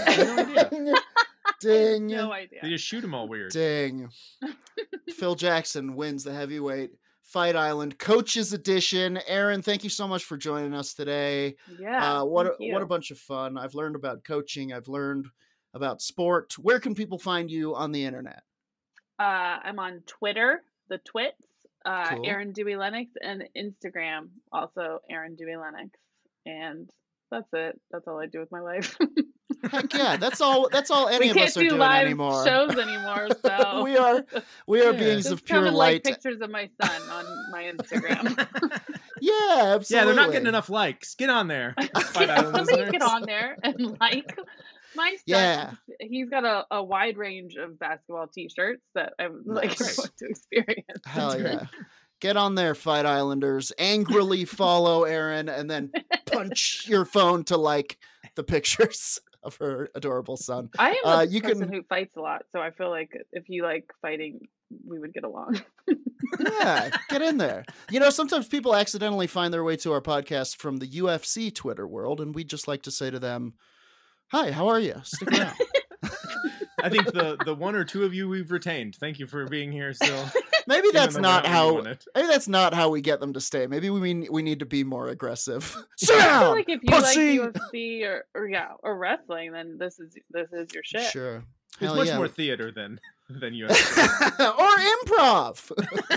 Ding. No idea. They just shoot him all weird. Ding. Phil Jackson wins the heavyweight Fight Island Coaches Edition. Aaron, thank you so much for joining us today. Yeah. What a bunch of fun. I've learned about coaching. I've learned about sport. Where can people find you on the internet? I'm on Twitter, the Twits, cool. Aaron Dewey Lennox, and Instagram, also Aaron Dewey Lennox. And that's it. That's all I do with my life. Heck yeah, that's all any of us are doing anymore. Shows anymore, so we are beings of pure light. Like pictures of my son on my Instagram. Yeah, absolutely. Yeah, they're not getting enough likes. Get on there. Somebody get on there and like my son. He's got a wide range of basketball T-shirts that I'm like going to experience. Hell yeah. Get on there, Fight Islanders. Angrily follow Aaron and then punch your phone to like the pictures of her adorable son. I am a person who fights a lot, so I feel like if you like fighting, we would get along. Yeah, get in there. Sometimes people accidentally find their way to our podcast from the UFC Twitter world, and we just like to say to them, "Hi, how are you? Stick around." I think the one or two of you we've retained. Thank you for being here still. Maybe that's not how. Maybe that's not how we get them to stay. Maybe we need to be more aggressive. Sit down, I feel like if you like UFC or wrestling, then this is your shit. Sure, it's much more theater than UFC or improv.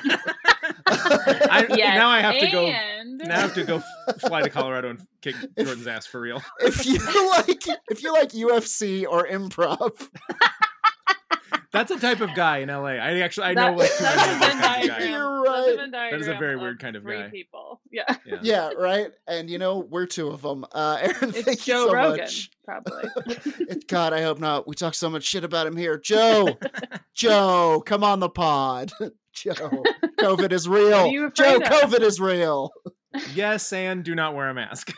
Now I have to go fly to Colorado and kick Jordan's ass for real. If you like UFC or improv. That's a type of guy in LA. I know like two guy. You're right. That is a very weird kind of guy. People. Yeah. Yeah, right. And we're two of them. Aaron, thank you so Rogan, much. Probably. God, I hope not. We talk so much shit about him here. Joe, come on the pod. Joe, COVID is real. Joe, COVID is real. Yes, and do not wear a mask.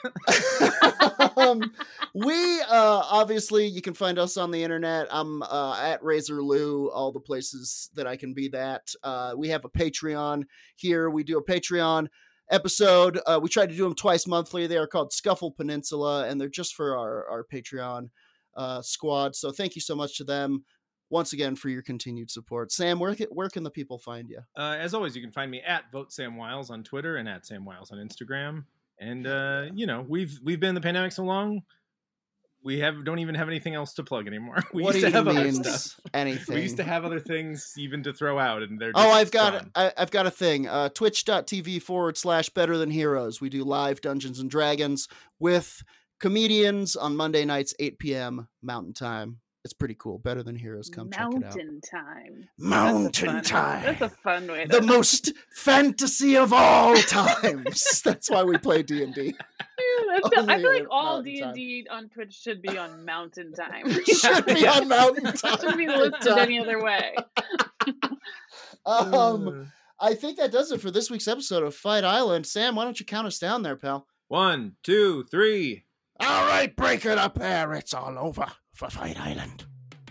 We obviously, you can find us on the internet. I'm at Razor Lou, all the places that I can be that. We have a Patreon here. We do a Patreon episode. We try to do them twice monthly. They are called Scuffle Peninsula, and they're just for our Patreon squad. So thank you so much to them once again for your continued support. Sam, where can the people find you? As always, you can find me at Vote Sam Wiles on Twitter and at Sam Wiles on Instagram. And we've been in the pandemic so long, we don't even have anything else to plug anymore. We used to have other stuff. Anything. We used to have other things even to throw out, and they're just I've got a thing. Twitch.tv/Better Than Heroes. We do live Dungeons and Dragons with comedians on Monday nights, 8 p.m. Mountain Time. It's pretty cool. Better Than Heroes. Come check it out. Mountain Time. That's a fun way. The most fantasy of all times. That's why we play D&D. I feel like all D&D on Twitch should be on Mountain Time. Should be on Mountain Time. Shouldn't be listed any other way. I think that does it for this week's episode of Fight Island. Sam, why don't you count us down there, pal? 1, 2, 3. All right, break it up there. It's all over for Fight Island.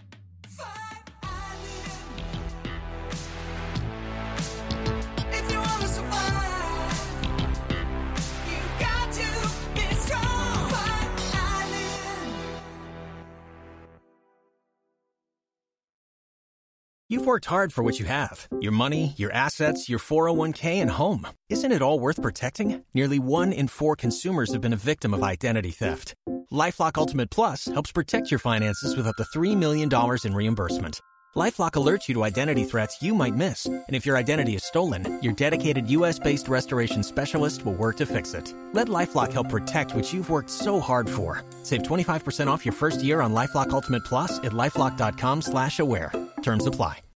You've worked hard for what you have. Your money, your assets, your 401k, and home. Isn't it all worth protecting? Nearly 1 in 4 consumers have been a victim of identity theft. LifeLock Ultimate Plus helps protect your finances with up to $3 million in reimbursement. LifeLock alerts you to identity threats you might miss. And if your identity is stolen, your dedicated U.S.-based restoration specialist will work to fix it. Let LifeLock help protect what you've worked so hard for. Save 25% off your first year on LifeLock Ultimate Plus at LifeLock.com/aware. Terms apply.